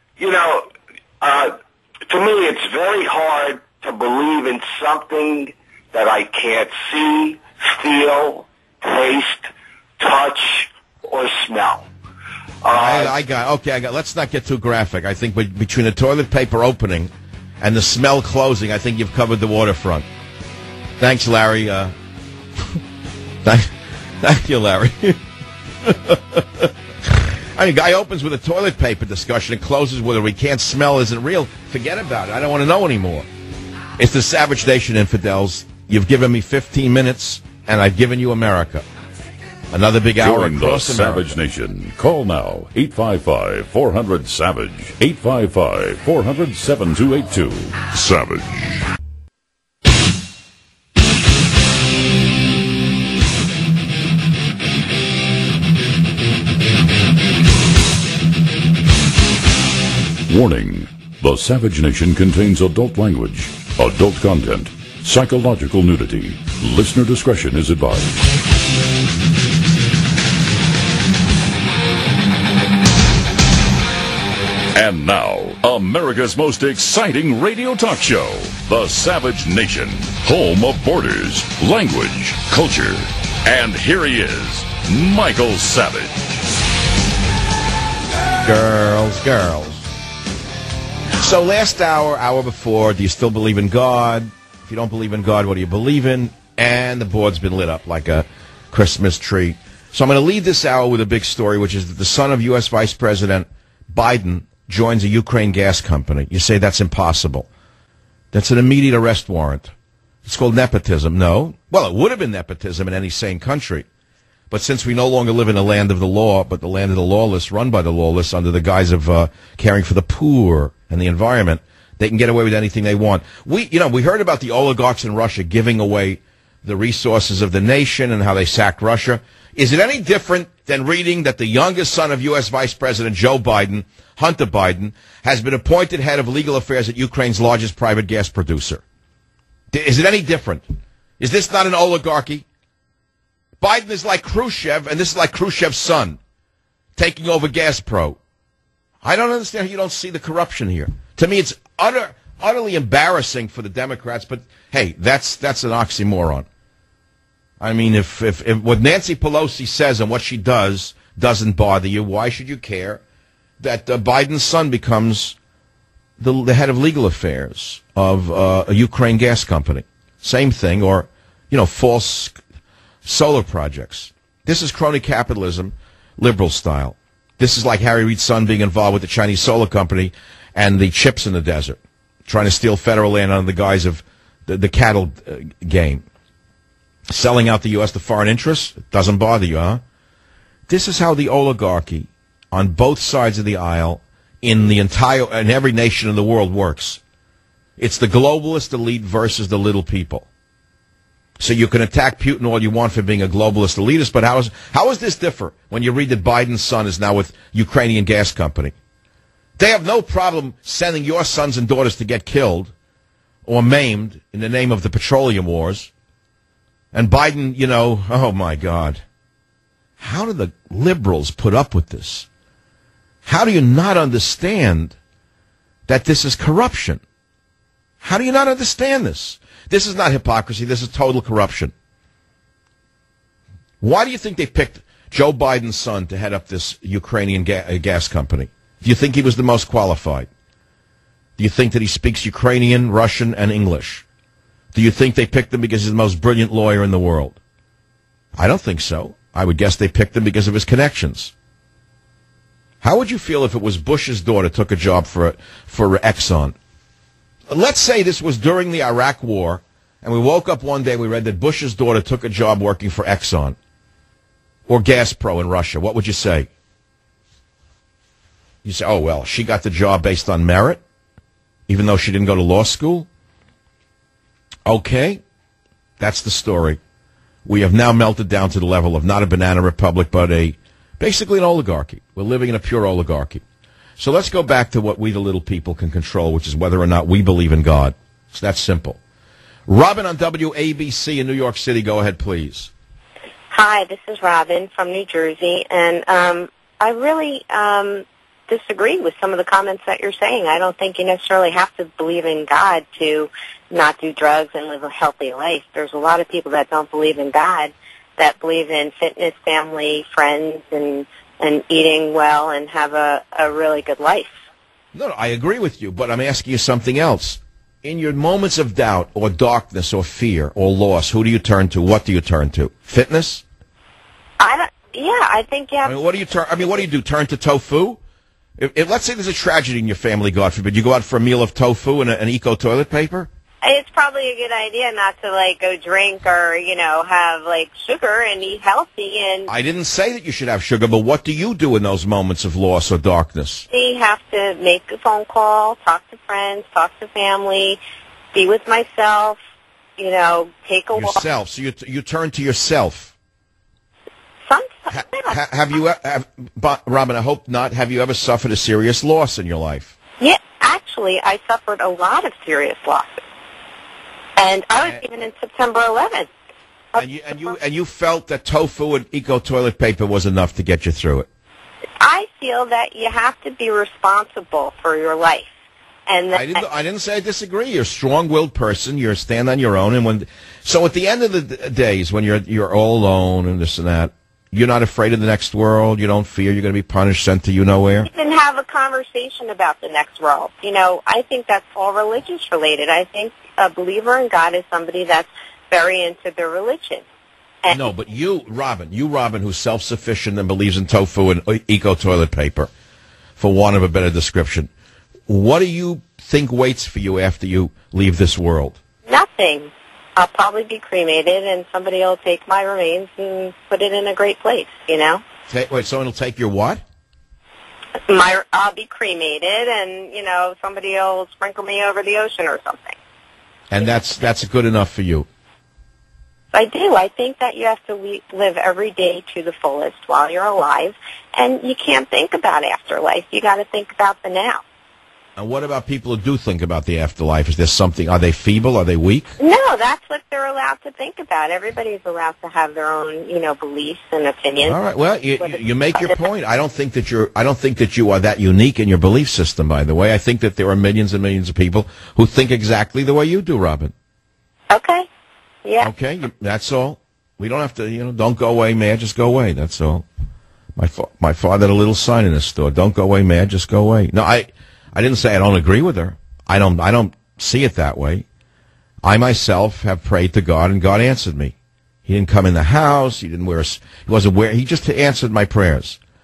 to me it's very hard to believe in something that I can't see, feel, taste, touch, or smell. I got. Let's not get too graphic. I think between the toilet paper opening and the smell closing, I think you've covered the waterfront. Thanks, Larry. Thank you, Larry. I mean, guy opens with a toilet paper discussion and closes with a "we can't smell isn't real." Forget about it. I don't want to know anymore. It's the Savage Nation, infidels. You've given me 15 minutes, and I've given you America. Another big hour Join the across America. Savage Nation. Call now, 855-400-SAVAGE, 855-400-7282. Savage. Warning. The Savage Nation contains adult language, adult content, psychological nudity. Listener discretion is advised. And now, America's most exciting radio talk show, The Savage Nation, home of borders, language, culture. And here he is, Michael Savage. Girls. So last hour before, do you still believe in God? If you don't believe in God, what do you believe in? And the board's been lit up like a Christmas tree. So I'm going to lead this hour with a big story, which is that the son of U.S. Vice President Biden joins a Ukraine gas company. You say that's impossible. That's an immediate arrest warrant. It's called nepotism. No. Well, it would have been nepotism in any sane country. But since we no longer live in a land of the law, but the land of the lawless, run by the lawless under the guise of caring for the poor and the environment, they can get away with anything they want. We heard about the oligarchs in Russia giving away the resources of the nation and how they sacked Russia. Is it any different than reading that the youngest son of U.S. Vice President Joe Biden, Hunter Biden, has been appointed head of legal affairs at Ukraine's largest private gas producer? Is it any different? Is this not an oligarchy? Biden is like Khrushchev, and this is like Khrushchev's son, taking over Gazprom. I don't understand how you don't see the corruption here. To me, it's utterly embarrassing for the Democrats, but hey, that's an oxymoron. I mean, if what Nancy Pelosi says and what she does doesn't bother you, why should you care that Biden's son becomes the head of legal affairs of a Ukraine gas company? Same thing, or, false solar projects. This is crony capitalism, liberal style. This is like Harry Reid's son being involved with the Chinese solar company and the chips in the desert, trying to steal federal land under the guise of the cattle game. Selling out the U.S. to foreign interests doesn't bother you, huh? This is how the oligarchy on both sides of the aisle in every nation in the world works. It's the globalist elite versus the little people. So you can attack Putin all you want for being a globalist elitist, but how is this differ when you read that Biden's son is now with Ukrainian gas company? They have no problem sending your sons and daughters to get killed or maimed in the name of the petroleum wars. And Biden, oh my God. How do the liberals put up with this? How do you not understand that this is corruption? How do you not understand this? This is not hypocrisy. This is total corruption. Why do you think they picked Joe Biden's son to head up this Ukrainian gas company? Do you think he was the most qualified? Do you think that he speaks Ukrainian, Russian, and English? Do you think they picked him because he's the most brilliant lawyer in the world? I don't think so. I would guess they picked him because of his connections. How would you feel if it was Bush's daughter took a job for Exxon? Let's say this was during the Iraq War, and we woke up one day, we read that Bush's daughter took a job working for Exxon or Gazprom in Russia. What would you say? You say, oh, well, she got the job based on merit, even though she didn't go to law school? Okay, that's the story. We have now melted down to the level of not a banana republic, but basically an oligarchy. We're living in a pure oligarchy. So let's go back to what we, the little people, can control, which is whether or not we believe in God. It's that simple. Robin on WABC in New York City. Go ahead, please. Hi, this is Robin from New Jersey, and I really disagree with some of the comments that you're saying. I don't think you necessarily have to believe in God to not do drugs and live a healthy life. There's a lot of people that don't believe in God that believe in fitness, family, friends, and eating well and have a really good life. No, I agree with you, but I'm asking you something else. In your moments of doubt or darkness or fear or loss, who do you turn to? What do you turn to? Fitness? I think you have. What do you turn? What do you do? Turn to tofu? If let's say there's a tragedy in your family, God forbid, you go out for a meal of tofu and an eco toilet paper? It's probably a good idea not to, go drink or, have, sugar and eat healthy. And I didn't say that you should have sugar, but what do you do in those moments of loss or darkness? I have to make a phone call, talk to friends, talk to family, be with myself, take a walk. Yourself. So you turn to yourself. Sometimes. Have you, Robin, I hope not, have you ever suffered a serious loss in your life? Yeah, actually, I suffered a lot of serious losses. And I was even in September 11th. And you felt that tofu and eco toilet paper was enough to get you through it? I feel that you have to be responsible for your life. And I didn't say I disagree. You're a strong-willed person. You stand on your own. And so at the end of the days, when you're all alone and this and that, you're not afraid of the next world. You don't fear you're going to be punished, sent to you nowhere. You can have a conversation about the next world. I think that's all religious related. I think a believer in God is somebody that's very into their religion. And no, but you, Robin, who's self-sufficient and believes in tofu and eco toilet paper, for want of a better description, what do you think waits for you after you leave this world? Nothing. I'll probably be cremated, and somebody will take my remains and put it in a great place, Wait, someone will take your what? I'll be cremated, and, somebody will sprinkle me over the ocean or something. And that's good enough for you? I do. I think that you have to live every day to the fullest while you're alive, and you can't think about afterlife. You got to think about the now. And what about people who do think about the afterlife? Is there something? Are they feeble? Are they weak? No, that's what they're allowed to think about. Everybody's allowed to have their own, beliefs and opinions. All right. Well, you make your point. I don't think that you are that unique in your belief system. By the way, I think that there are millions and millions of people who think exactly the way you do, Robin. Okay. Yeah. Okay. That's all. We don't have to. Don't go away, man. Just go away. That's all. My father had a little sign in his store. Don't go away, man. Just go away. No, I didn't say I don't agree with her. I don't see it that way. I myself have prayed to God, and God answered me. He didn't come in the house. He wasn't wear. He just answered my prayers.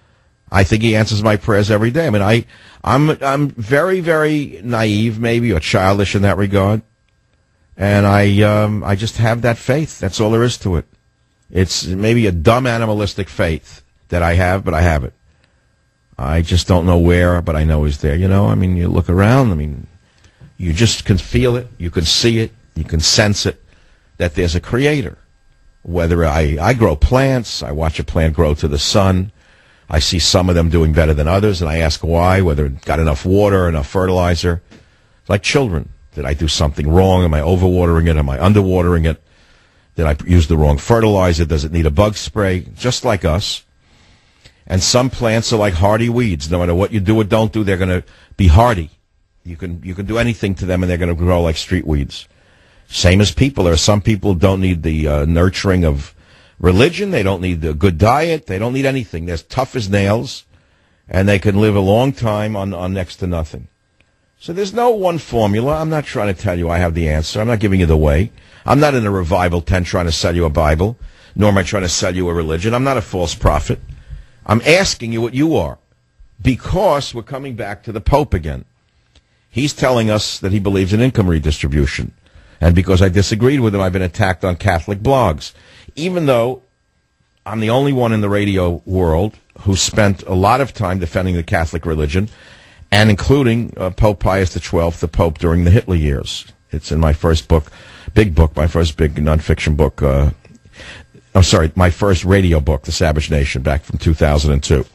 I think he answers my prayers every day. I mean, I'm very, very naive, maybe, or childish in that regard. And I just have that faith. That's all there is to it. It's maybe a dumb animalistic faith that I have, but I have it. I just don't know where, but I know he's there. You know, I mean, you look around, I mean, you just can feel it, you can see it, you can sense it, that there's a creator. Whether I grow plants, I watch a plant grow to the sun, I see some of them doing better than others, and I ask why, whether it got enough water, enough fertilizer. It's like children. Did I do something wrong? Am I overwatering it? Am I underwatering it? Did I use the wrong fertilizer? Does it need a bug spray? Just like us. And some plants are like hardy weeds. No matter what you do or don't do, they're going to be hardy. You can do anything to them, and they're going to grow like street weeds. Same as people. There are some people who don't need the nurturing of religion. They don't need the good diet. They don't need anything. They're tough as nails, and they can live a long time on next to nothing. So there's no one formula. I'm not trying to tell you I have the answer. I'm not giving you the way. I'm not in a revival tent trying to sell you a Bible, nor am I trying to sell you a religion. I'm not a false prophet. I'm asking you what you are, because we're coming back to the Pope again. He's telling us that he believes in income redistribution. And because I disagreed with him, I've been attacked on Catholic blogs. Even though I'm the only one in the radio world who spent a lot of time defending the Catholic religion, and including Pope Pius XII, the Pope during the Hitler years. It's in my first book, my first big nonfiction book. My first radio book, The Savage Nation, back from 2002.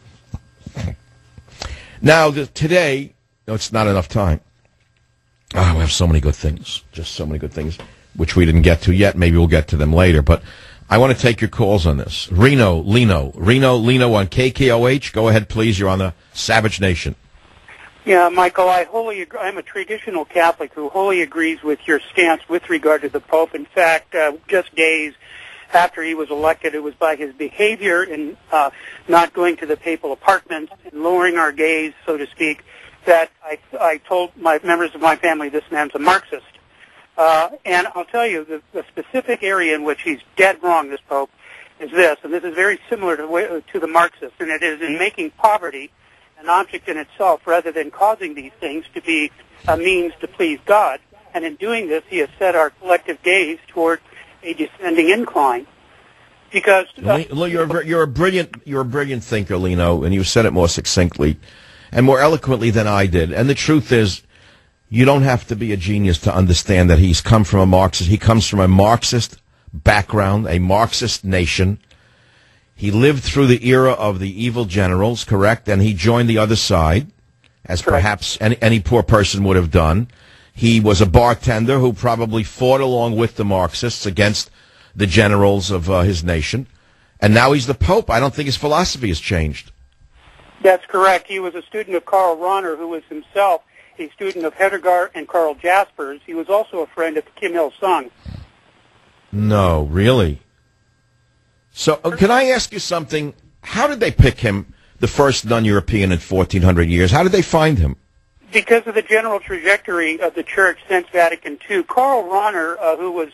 Now, today, it's not enough time. Oh, we have so many good things, just so many good things, which we didn't get to yet. Maybe we'll get to them later, but I want to take your calls on this. Lino on KKOH. Go ahead, please. You're on the Savage Nation. Yeah, Michael, I'm a traditional Catholic who wholly agrees with your stance with regard to the Pope. In fact, just days after he was elected, it was by his behavior in not going to the papal apartments and lowering our gaze, so to speak, that I told my members of my family this man's a Marxist. And I'll tell you, the specific area in which he's dead wrong, this Pope, is this, and this is very similar to the Marxists, and it is in making poverty an object in itself rather than causing these things to be a means to please God. And in doing this, he has set our collective gaze toward a descending incline. Because you're a brilliant thinker, Lino, and you said it more succinctly and more eloquently than I did. And the truth is, you don't have to be a genius to understand that he's come from a Marxist. He comes from a Marxist background, a Marxist nation. He lived through the era of the evil generals, correct? And he joined the other side, as correct. Perhaps any poor person would have done. He was a bartender who probably fought along with the Marxists against the generals of his nation. And now he's the Pope. I don't think his philosophy has changed. That's correct. He was a student of Karl Rahner, who was himself a student of Hedegaard and Karl Jaspers. He was also a friend of Kim Il-sung. No, really? So, can I ask you something? How did they pick him, the first non-European in 1,400 years? How did they find him? Because of the general trajectory of the Church since Vatican II. Karl Rahner, who was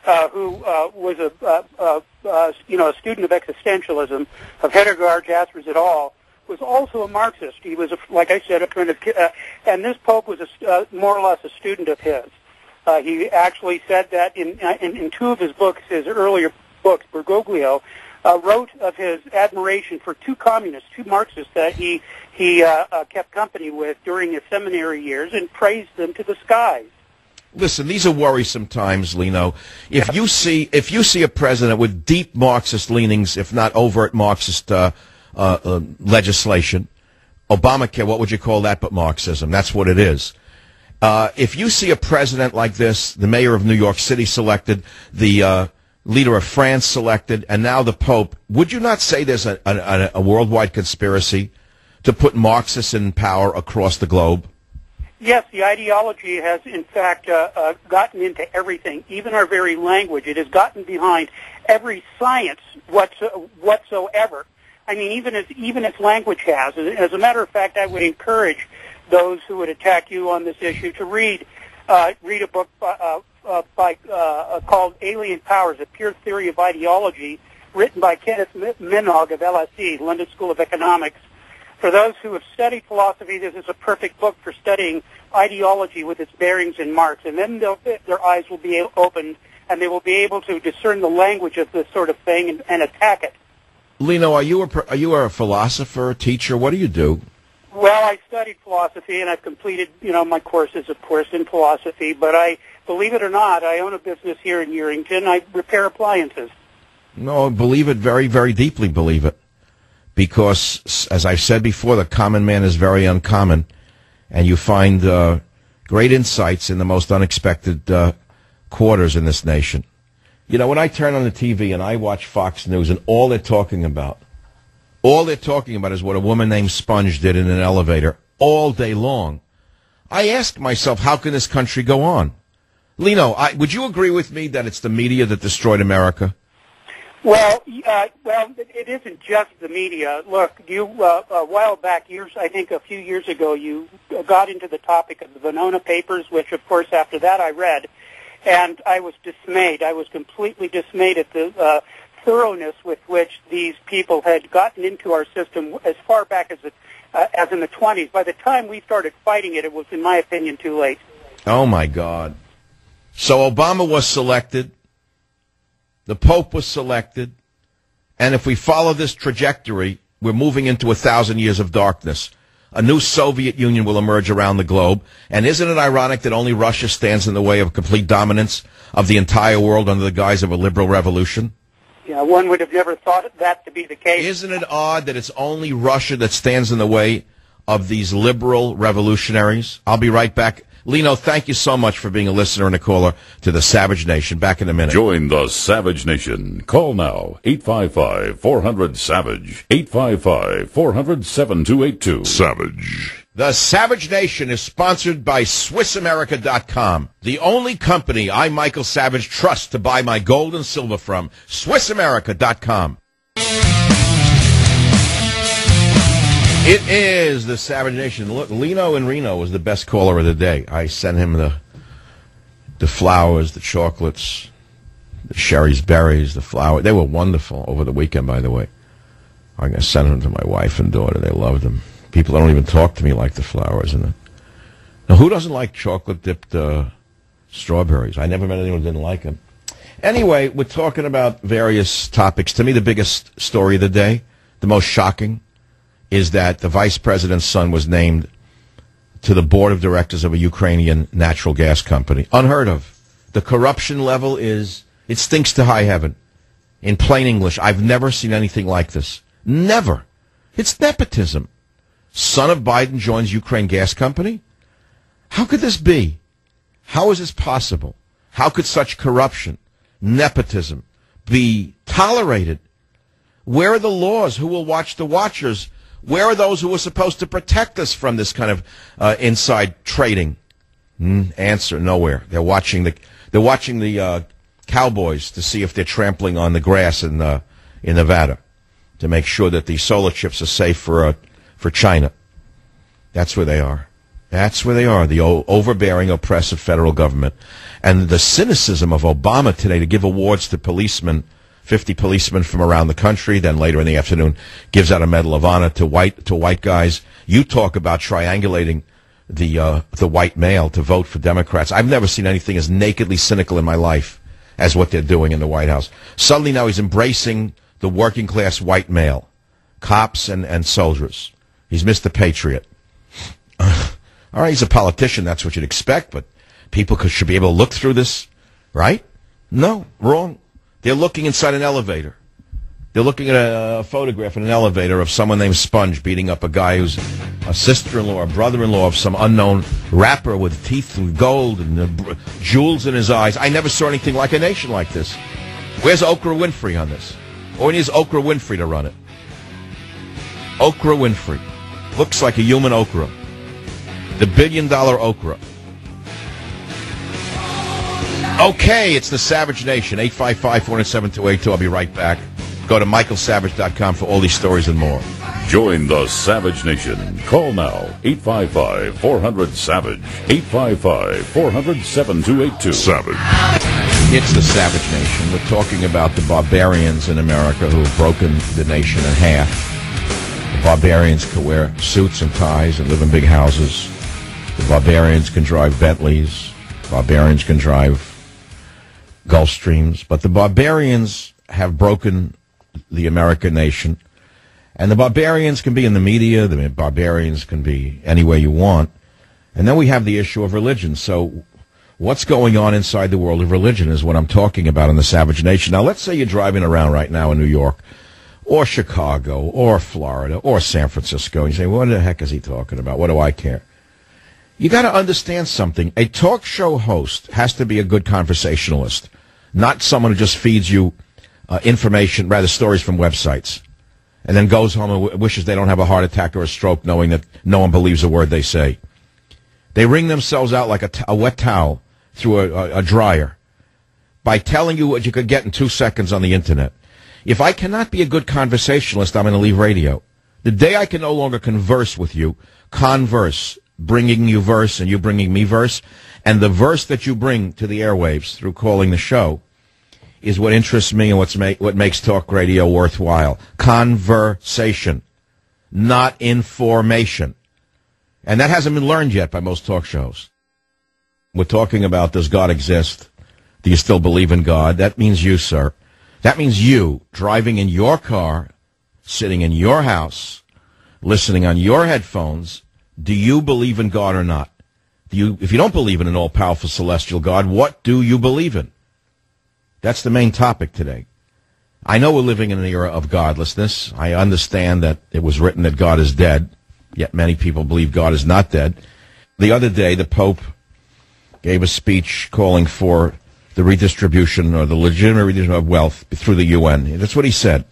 a student of existentialism, of Hedegaard, Jaspers et al., was also a Marxist. He was, like I said, a friend of, and this Pope was more or less a student of his. He actually said that in two of his books, his earlier books, Bergoglio, wrote of his admiration for two communists, two Marxists that he kept company with during his seminary years, and praised them to the skies. Listen, these are worrisome times, Lino. If you see a president with deep Marxist leanings, if not overt Marxist legislation, Obamacare, what would you call that but Marxism? That's what it is. If you see a president like this, the mayor of New York City selected, the leader of France selected, and now the Pope, would you not say there's a worldwide conspiracy to put Marxists in power across the globe? Yes, the ideology has, in fact, gotten into everything, even our very language. It has gotten behind every science whatsoever. I mean, even its language has. As a matter of fact, I would encourage those who would attack you on this issue to read a book called Alien Powers, A Pure Theory of Ideology, written by Kenneth Minogue of LSE, London School of Economics. For those who have studied philosophy, this is a perfect book for studying ideology with its bearings and marks, and then their eyes will be opened, and they will be able to discern the language of this sort of thing and attack it. Lino, are you a philosopher, teacher? What do you do? Well, I studied philosophy, and I've completed, my courses, of course, in philosophy. But believe it or not, I own a business here in Urington. I repair appliances. No, believe it, very, very deeply believe it. Because, as I've said before, the common man is very uncommon, and you find great insights in the most unexpected quarters in this nation. When I turn on the TV and I watch Fox News and all they're talking about is what a woman named Sponge did in an elevator all day long. I ask myself, how can this country go on? Lino, would you agree with me that it's the media that destroyed America? Well, it isn't just the media. Look, you a while back, I think a few years ago, you got into the topic of the Venona Papers, which, of course, after that I read. And I was dismayed. I was completely dismayed at the thoroughness with which these people had gotten into our system as far back as in the 20s. By the time we started fighting it, it was, in my opinion, too late. Oh, my God. So Obama was selected. The Pope was selected. And if we follow this trajectory, we're moving into 1,000 years of darkness. A new Soviet Union will emerge around the globe. And isn't it ironic that only Russia stands in the way of complete dominance of the entire world under the guise of a liberal revolution? Yeah, one would have never thought that to be the case. Isn't it odd that it's only Russia that stands in the way of these liberal revolutionaries? I'll be right back. Lino, thank you so much for being a listener and a caller to the Savage Nation. Back in a minute. Join the Savage Nation. Call now, 855-400-SAVAGE, 855-400-7282. Savage. The Savage Nation is sponsored by SwissAmerica.com, the only company I, Michael Savage, trust to buy my gold and silver from. SwissAmerica.com. It is the Savage Nation. Look, Lino in Reno was the best caller of the day. I sent him the flowers, the chocolates, the Sherry's berries, the flower. They were wonderful over the weekend, by the way. I'm going to send them to my wife and daughter. They loved them. People don't even talk to me like the flowers. Now, who doesn't like chocolate-dipped strawberries? I never met anyone who didn't like them. Anyway, we're talking about various topics. To me, the biggest story of the day, the most shocking, is that the vice president's son was named to the board of directors of a Ukrainian natural gas company. Unheard of. The corruption level it stinks to high heaven. In plain English, I've never seen anything like this. Never. It's nepotism. Son of Biden joins Ukraine gas company? How could this be? How is this possible? How could such corruption, nepotism, be tolerated? Where are the laws? Who will watch the watchers? Where are those who are supposed to protect us from this kind of inside trading? Answer: nowhere. They're watching the cowboys to see if they're trampling on the grass in Nevada to make sure that the solar chips are safe for China. That's where they are. That's where they are. The overbearing, oppressive federal government, and the cynicism of Obama today to give awards to policemen. 50 policemen from around the country, then later in the afternoon gives out a Medal of Honor to white guys. You talk about triangulating the white male to vote for Democrats. I've never seen anything as nakedly cynical in my life as what they're doing in the White House. Suddenly now he's embracing the working class white male, cops and soldiers. He's Mr. Patriot. All right, he's a politician. That's what you'd expect, but people should be able to look through this, right? No, wrong. They're looking inside an elevator. They're looking at a photograph in an elevator of someone named Sponge beating up a guy who's a sister-in-law or brother-in-law of some unknown rapper with teeth of gold and jewels in his eyes. I never saw anything like a nation like this. Where's Oprah Winfrey on this? Or needs Oprah Winfrey to run it? Oprah Winfrey. Looks like a human okra. The billion-dollar okra. Okay, it's the Savage Nation, 855-407-282. I'll be right back. Go to michaelsavage.com for all these stories and more. Join the Savage Nation. Call now, 855-400-SAVAGE, 855-400-7282. Savage. It's the Savage Nation. We're talking about the barbarians in America who have broken the nation in half. The barbarians can wear suits and ties and live in big houses. The barbarians can drive Bentleys. Barbarians can drive Gulfstreams. But the barbarians have broken the American nation. And the barbarians can be in the media. The barbarians can be anywhere you want. And then we have the issue of religion. So what's going on inside the world of religion is what I'm talking about in the Savage Nation. Now, let's say you're driving around right now in New York or Chicago or Florida or San Francisco. And you say, what the heck is he talking about? What do I care? You got to understand something. A talk show host has to be a good conversationalist, not someone who just feeds you information, rather stories from websites, and then goes home and wishes they don't have a heart attack or a stroke knowing that no one believes a word they say. They wring themselves out like a wet towel through a dryer by telling you what you could get in 2 seconds on the Internet. If I cannot be a good conversationalist, I'm going to leave radio. The day I can no longer converse with you, converse, bringing you verse and you bringing me verse, and the verse that you bring to the airwaves through calling the show is what interests me and what makes talk radio worthwhile. Conversation, not information. And that hasn't been learned yet by most talk shows. We're talking about, does God exist? Do you still believe in God? That means you, sir. That means you, driving in your car, sitting in your house, listening on your headphones. Do you believe in God or not? If you don't believe in an all-powerful celestial God, what do you believe in? That's the main topic today. I know we're living in an era of godlessness. I understand that it was written that God is dead, yet many people believe God is not dead. The other day, the Pope gave a speech calling for the redistribution or the legitimate redistribution of wealth through the UN. That's what he said.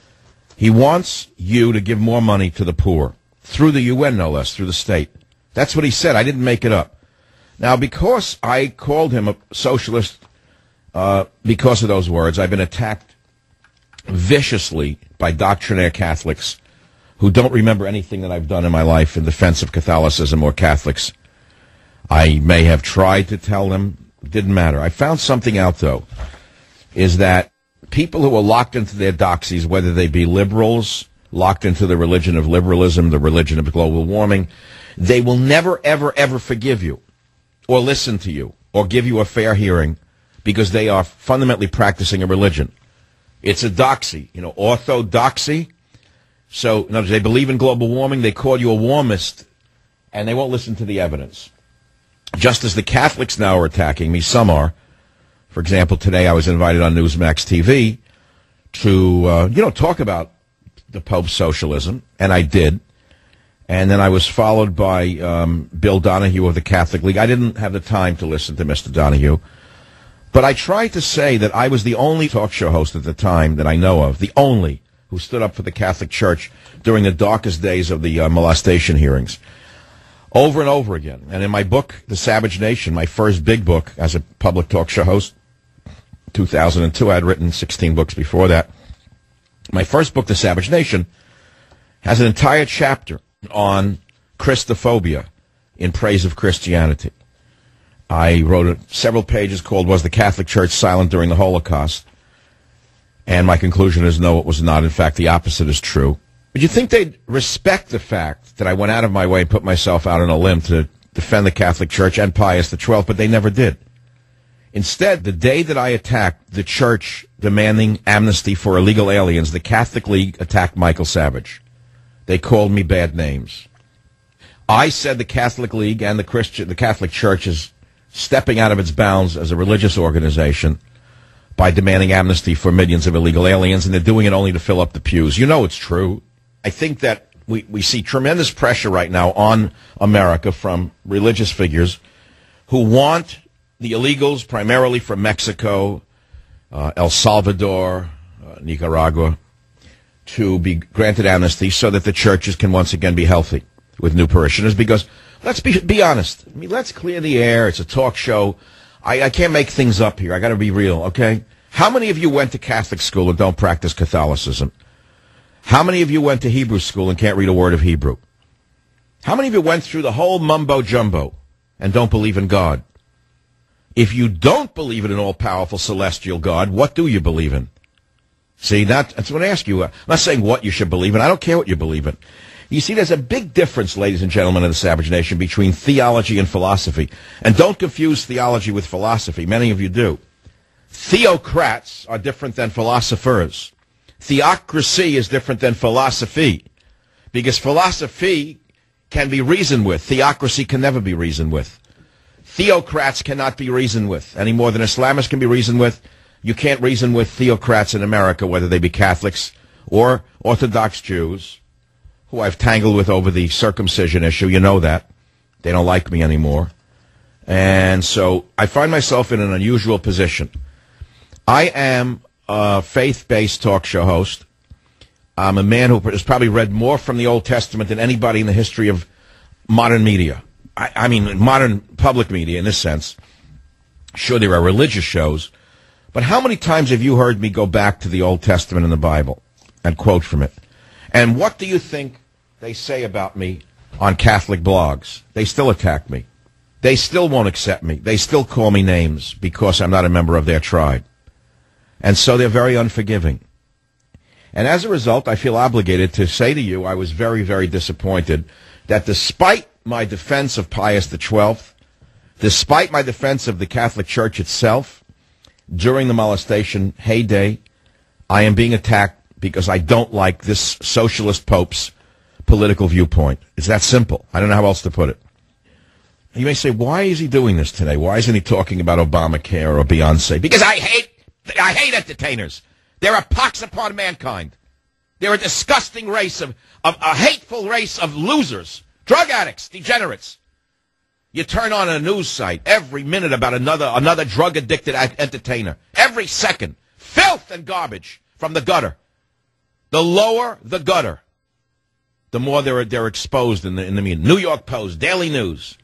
He wants you to give more money to the poor, through the UN, no less, through the state. That's what he said. I didn't make it up. Now, because I called him a socialist because of those words, I've been attacked viciously by doctrinaire Catholics who don't remember anything that I've done in my life in defense of Catholicism or Catholics. I may have tried to tell them. It didn't matter. I found something out, though, is that people who are locked into their doxies, whether they be liberals, locked into the religion of liberalism, the religion of global warming, they will never, ever, ever forgive you or listen to you or give you a fair hearing because they are fundamentally practicing a religion. It's a doxy, orthodoxy. So, in other words, they believe in global warming, they call you a warmist, and they won't listen to the evidence. Just as the Catholics now are attacking me, some are. For example, today I was invited on Newsmax TV to, talk about the Pope's socialism, and I did. And then I was followed by Bill Donahue of the Catholic League. I didn't have the time to listen to Mr. Donahue. But I tried to say that I was the only talk show host at the time that I know of, the only, who stood up for the Catholic Church during the darkest days of the molestation hearings. Over and over again. And in my book, The Savage Nation, my first big book as a public talk show host, 2002, I had written 16 books before that. My first book, The Savage Nation, has an entire chapter on Christophobia in praise of Christianity. I wrote several pages called Was the Catholic Church Silent During the Holocaust? And my conclusion is no, it was not. In fact, the opposite is true. But you think they'd respect the fact that I went out of my way and put myself out on a limb to defend the Catholic Church and Pius XII, but they never did. Instead, the day that I attacked the church demanding amnesty for illegal aliens, the Catholic League attacked Michael Savage. They called me bad names. I said the Catholic League and the Catholic Church is stepping out of its bounds as a religious organization by demanding amnesty for millions of illegal aliens, and they're doing it only to fill up the pews. You know it's true. I think that we see tremendous pressure right now on America from religious figures who want the illegals, primarily from Mexico, El Salvador, Nicaragua, to be granted amnesty so that the churches can once again be healthy with new parishioners. Because let's be honest. I mean, let's clear the air. It's a talk show. I can't make things up here. I got to be real, okay? How many of you went to Catholic school and don't practice Catholicism? How many of you went to Hebrew school and can't read a word of Hebrew? How many of you went through the whole mumbo-jumbo and don't believe in God? If you don't believe in an all-powerful celestial God, what do you believe in? See, that's what I ask you. I'm not saying what you should believe in. I don't care what you believe in. You see, there's a big difference, ladies and gentlemen of the Savage Nation, between theology and philosophy. And don't confuse theology with philosophy. Many of you do. Theocrats are different than philosophers. Theocracy is different than philosophy. Because philosophy can be reasoned with. Theocracy can never be reasoned with. Theocrats cannot be reasoned with any more than Islamists can be reasoned with. You can't reason with theocrats in America, whether they be Catholics or Orthodox Jews, who I've tangled with over the circumcision issue. You know that. They don't like me anymore. And so I find myself in an unusual position. I am a faith-based talk show host. I'm a man who has probably read more from the Old Testament than anybody in the history of modern media. I mean, modern public media in this sense. Sure, there are religious shows. But how many times have you heard me go back to the Old Testament in the Bible and quote from it? And what do you think they say about me on Catholic blogs? They still attack me. They still won't accept me. They still call me names because I'm not a member of their tribe. And so they're very unforgiving. And as a result, I feel obligated to say to you I was very, very disappointed that despite my defense of Pius XII, despite my defense of the Catholic Church itself, during the molestation heyday, I am being attacked because I don't like this socialist pope's political viewpoint. It's that simple. I don't know how else to put it. You may say, why is he doing this today? Why isn't he talking about Obamacare or Beyonce? Because I hate entertainers. They're a pox upon mankind. They're a disgusting race of a hateful race of losers, drug addicts, degenerates. You turn on a news site every minute about another drug-addicted entertainer. Every second. Filth and garbage from the gutter. The lower the gutter, the more they're exposed in the media. New York Post, Daily News.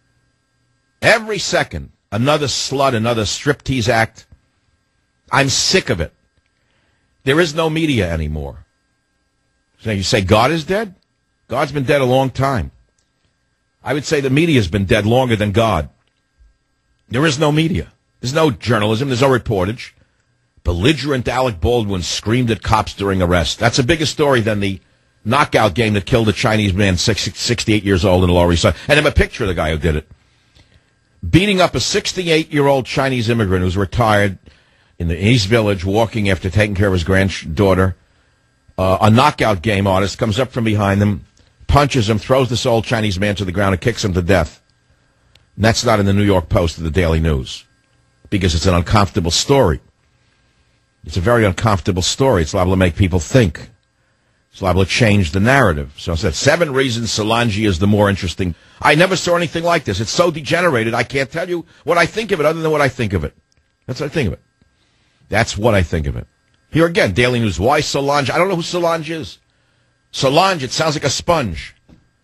Every second, another slut, another striptease act. I'm sick of it. There is no media anymore. So you say God is dead? God's been dead a long time. I would say the media's been dead longer than God. There is no media. There's no journalism. There's no reportage. Belligerent Alec Baldwin screamed at cops during arrest. That's a bigger story than the knockout game that killed a Chinese man 68 years old in the Lower East Side. And I have a picture of the guy who did it. Beating up a 68-year-old Chinese immigrant who's retired in the East Village, walking after taking care of his granddaughter. A knockout game artist comes up from behind him, punches him, throws this old Chinese man to the ground, and kicks him to death. And that's not in the New York Post or the Daily News, because it's an uncomfortable story. It's a very uncomfortable story. It's liable to make people think. It's liable to change the narrative. So I said 7 reasons Solange is the more interesting. I never saw anything like this. It's so degenerated, I can't tell you what I think of it other than what I think of it. That's what I think of it. That's what I think of it. Here again, Daily News. Why Solange? I don't know who Solange is. Solange, it sounds like a sponge.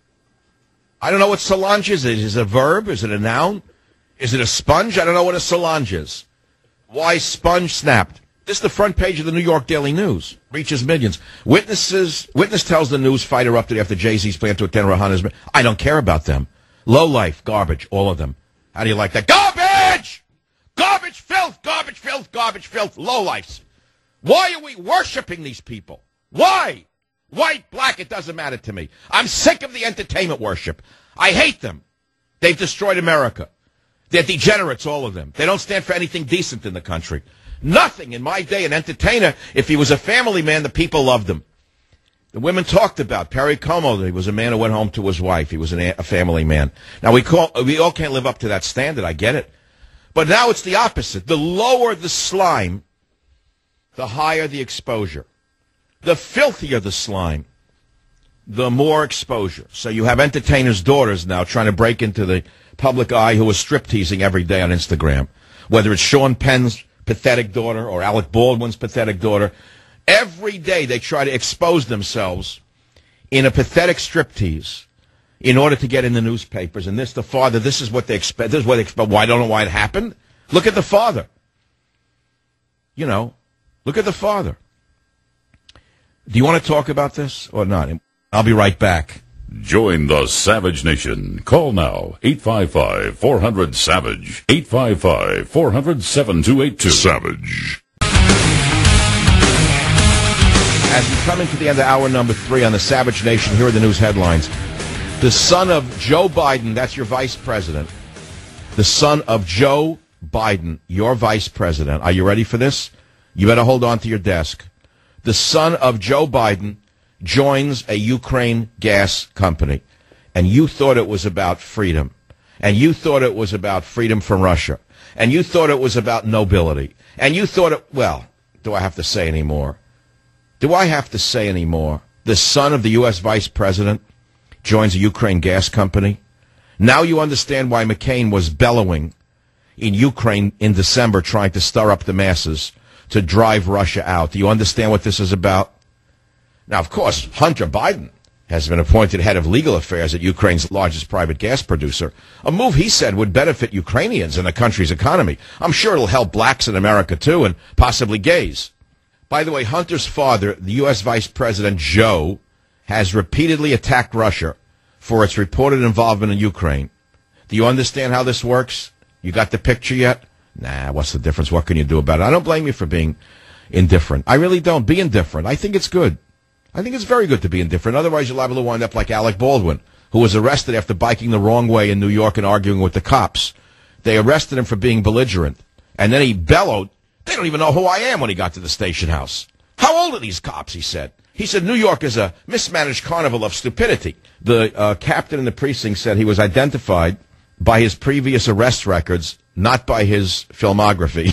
I don't know what Solange is. Is it a verb? Is it a noun? Is it a sponge? I don't know what a Solange is. Why sponge snapped? This is the front page of the New York Daily News. Reaches millions. Witness tells the news fight erupted after Jay-Z's plan to attend Rihanna's. I don't care about them. Low life, garbage, all of them. How do you like that? Garbage! Garbage, filth, garbage, filth, garbage, filth, low lifes. Why are we worshiping these people? Why? White, black, it doesn't matter to me. I'm sick of the entertainment worship. I hate them. They've destroyed America. They're degenerates, all of them. They don't stand for anything decent in the country. Nothing. In my day, an entertainer, if he was a family man, the people loved him. The women talked about Perry Como. He was a man who went home to his wife. He was a family man. Now, we all can't live up to that standard. I get it. But now it's the opposite. The lower the slime, the higher the exposure. The filthier the slime, the more exposure. So you have entertainers' daughters now trying to break into the public eye who are strip-teasing every day on Instagram. Whether it's Sean Penn's pathetic daughter or Alec Baldwin's pathetic daughter, every day they try to expose themselves in a pathetic striptease in order to get in the newspapers. And this is what they expect. This is what they expect. Well, I don't know why it happened. Look at the father. Look at the father. Do you want to talk about this or not? I'll be right back. Join the Savage Nation. Call now, 855-400-SAVAGE, 855-400-7282. Savage. As we come into the end of hour number 3 on the Savage Nation, here are the news headlines. The son of Joe Biden, that's your vice president. The son of Joe Biden, your vice president. Are you ready for this? You better hold on to your desk. The son of Joe Biden joins a Ukraine gas company. And you thought it was about freedom. And you thought it was about freedom from Russia. And you thought it was about nobility. And you thought it, well, do I have to say any more? Do I have to say any more? The son of the U.S. vice president joins a Ukraine gas company. Now you understand why McCain was bellowing in Ukraine in December trying to stir up the masses to drive Russia out. Do you understand what this is about? Now, of course, Hunter Biden has been appointed head of legal affairs at Ukraine's largest private gas producer, a move he said would benefit Ukrainians and the country's economy. I'm sure it'll help blacks in America, too, and possibly gays. By the way, Hunter's father, the U.S. Vice President Joe, has repeatedly attacked Russia for its reported involvement in Ukraine. Do you understand how this works? You got the picture yet? Nah, what's the difference? What can you do about it? I don't blame you for being indifferent. I really don't. Be indifferent. I think it's good. I think it's very good to be indifferent. Otherwise, you're liable to wind up like Alec Baldwin, who was arrested after biking the wrong way in New York and arguing with the cops. They arrested him for being belligerent. And then he bellowed, "They don't even know who I am," when he got to the station house. "How old are these cops?" he said. He said New York is a mismanaged carnival of stupidity. The captain in the precinct said he was identified by his previous arrest records, not by his filmography.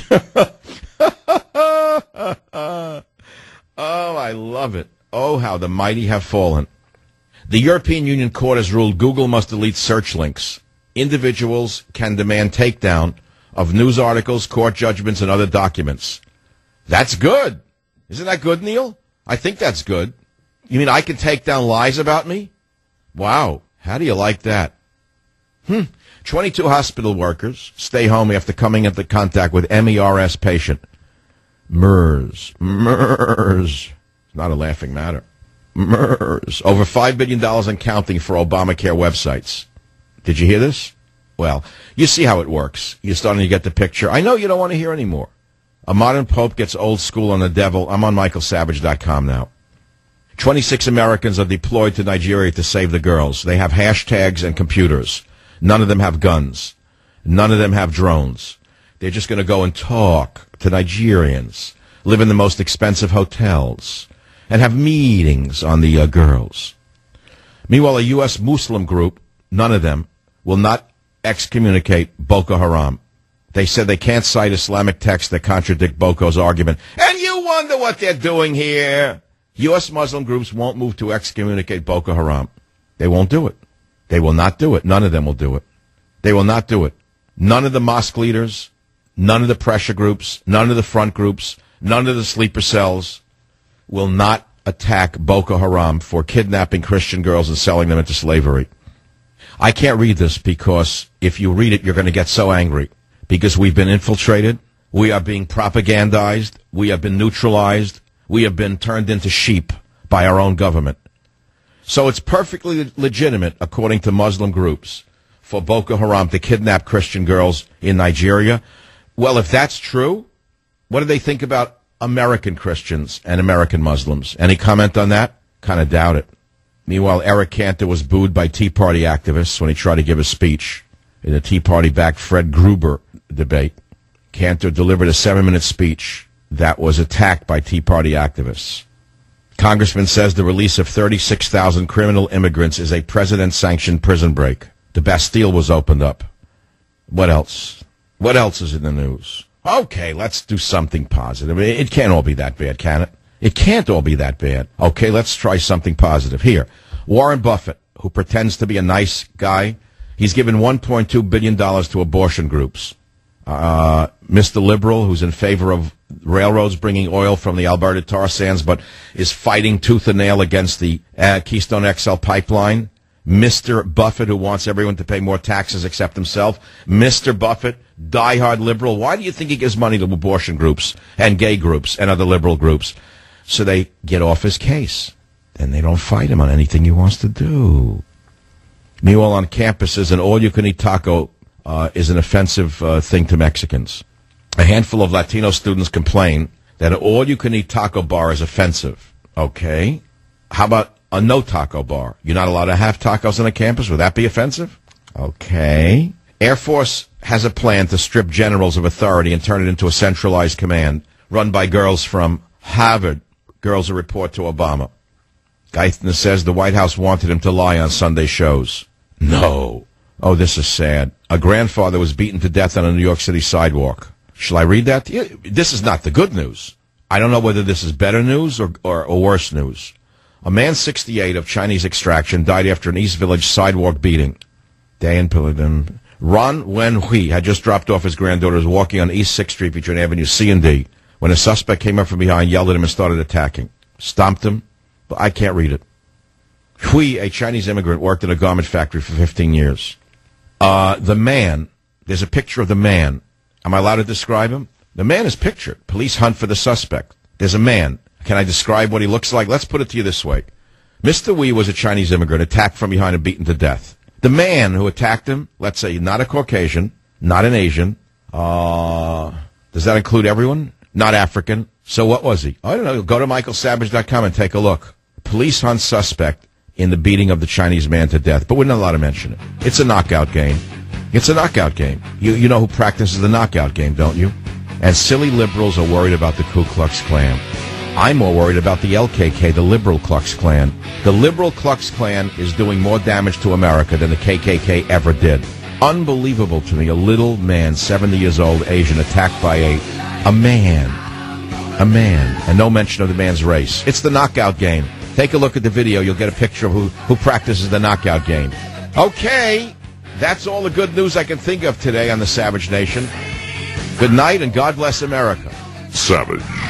Oh, I love it. Oh, how the mighty have fallen. The European Union Court has ruled Google must delete search links. Individuals can demand takedown of news articles, court judgments, and other documents. That's good. Isn't that good, Neil? I think that's good. You mean I can take down lies about me? Wow. How do you like that? 22 hospital workers stay home after coming into contact with MERS patient. MERS. Not a laughing matter. MERS. Over $5 billion and counting for Obamacare websites. Did you hear this? Well, you see how it works. You're starting to get the picture. I know you don't want to hear anymore. A modern pope gets old school on the devil. I'm on michaelsavage.com now. 26 Americans are deployed to Nigeria to save the girls. They have hashtags and computers. None of them have guns. None of them have drones. They're just going to go and talk to Nigerians, live in the most expensive hotels, and have meetings on the girls. Meanwhile, a U.S. Muslim group, none of them, will not excommunicate Boko Haram. They said they can't cite Islamic texts that contradict Boko's argument. And you wonder what they're doing here. U.S. Muslim groups won't move to excommunicate Boko Haram. They won't do it. They will not do it. None of them will do it. They will not do it. None of the mosque leaders, none of the pressure groups, none of the front groups, none of the sleeper cells will not attack Boko Haram for kidnapping Christian girls and selling them into slavery. I can't read this because if you read it, you're going to get so angry. Because we've been infiltrated, we are being propagandized, we have been neutralized, we have been turned into sheep by our own government. So it's perfectly legitimate, according to Muslim groups, for Boko Haram to kidnap Christian girls in Nigeria. Well, if that's true, what do they think about American Christians and American Muslims? Any comment on that? Kind of doubt it. Meanwhile, Eric Cantor was booed by Tea Party activists when he tried to give a speech in a Tea Party-backed Fred Gruber debate. Cantor delivered a 7-minute speech that was attacked by Tea Party activists. Congressman says the release of 36,000 criminal immigrants is a president-sanctioned prison break. The Bastille was opened up. What else? What else is in the news? Okay, let's do something positive. It can't all be that bad, can it? It can't all be that bad. Okay, let's try something positive. Here, Warren Buffett, who pretends to be a nice guy, he's given $1.2 billion to abortion groups. Mr. Liberal, who's in favor of railroads bringing oil from the Alberta tar sands, but is fighting tooth and nail against the Keystone XL pipeline. Mr. Buffett, who wants everyone to pay more taxes except himself. Mr. Buffett, diehard liberal. Why do you think he gives money to abortion groups and gay groups and other liberal groups? So they get off his case. And they don't fight him on anything he wants to do. Meanwhile, on campuses, an all-you-can-eat taco is an offensive thing to Mexicans. A handful of Latino students complain that an all-you-can-eat taco bar is offensive. Okay. How about a no taco bar? You're not allowed to have tacos on a campus? Would that be offensive? Okay. Air Force has a plan to strip generals of authority and turn it into a centralized command run by girls from Harvard. Girls who report to Obama. Geithner says the White House wanted him to lie on Sunday shows. No. Oh, this is sad. A grandfather was beaten to death on a New York City sidewalk. Shall I read that? This is not the good news. I don't know whether this is better news or worse news. A man 68 of Chinese extraction died after an East Village sidewalk beating. Dan Pilligan. Ron Wen-Hui had just dropped off his granddaughter, was walking on East 6th Street between Avenue C and D when a suspect came up from behind, yelled at him, and started attacking. Stomped him. But I can't read it. Hui, a Chinese immigrant, worked in a garment factory for 15 years. The man, there's a picture of the man. Am I allowed to describe him? The man is pictured. Police hunt for the suspect. There's a man. Can I describe what he looks like? Let's put it to you this way. Mr. Wee was a Chinese immigrant, attacked from behind and beaten to death. The man who attacked him, let's say not a Caucasian, not an Asian, does that include everyone? Not African. So what was he? I don't know. Go to michaelsavage.com and take a look. Police hunt suspect in the beating of the Chinese man to death, but we're not allowed to mention it. It's a knockout game. It's a knockout game. You know who practices the knockout game, don't you? And silly liberals are worried about the Ku Klux Klan. I'm more worried about the LKK, the Liberal Klux Klan. The Liberal Klux Klan is doing more damage to America than the KKK ever did. Unbelievable to me. A little man, 70 years old, Asian, attacked by a man. A man. And no mention of the man's race. It's the knockout game. Take a look at the video. You'll get a picture of who practices the knockout game. Okay. That's all the good news I can think of today on the Savage Nation. Good night, and God bless America. Savage.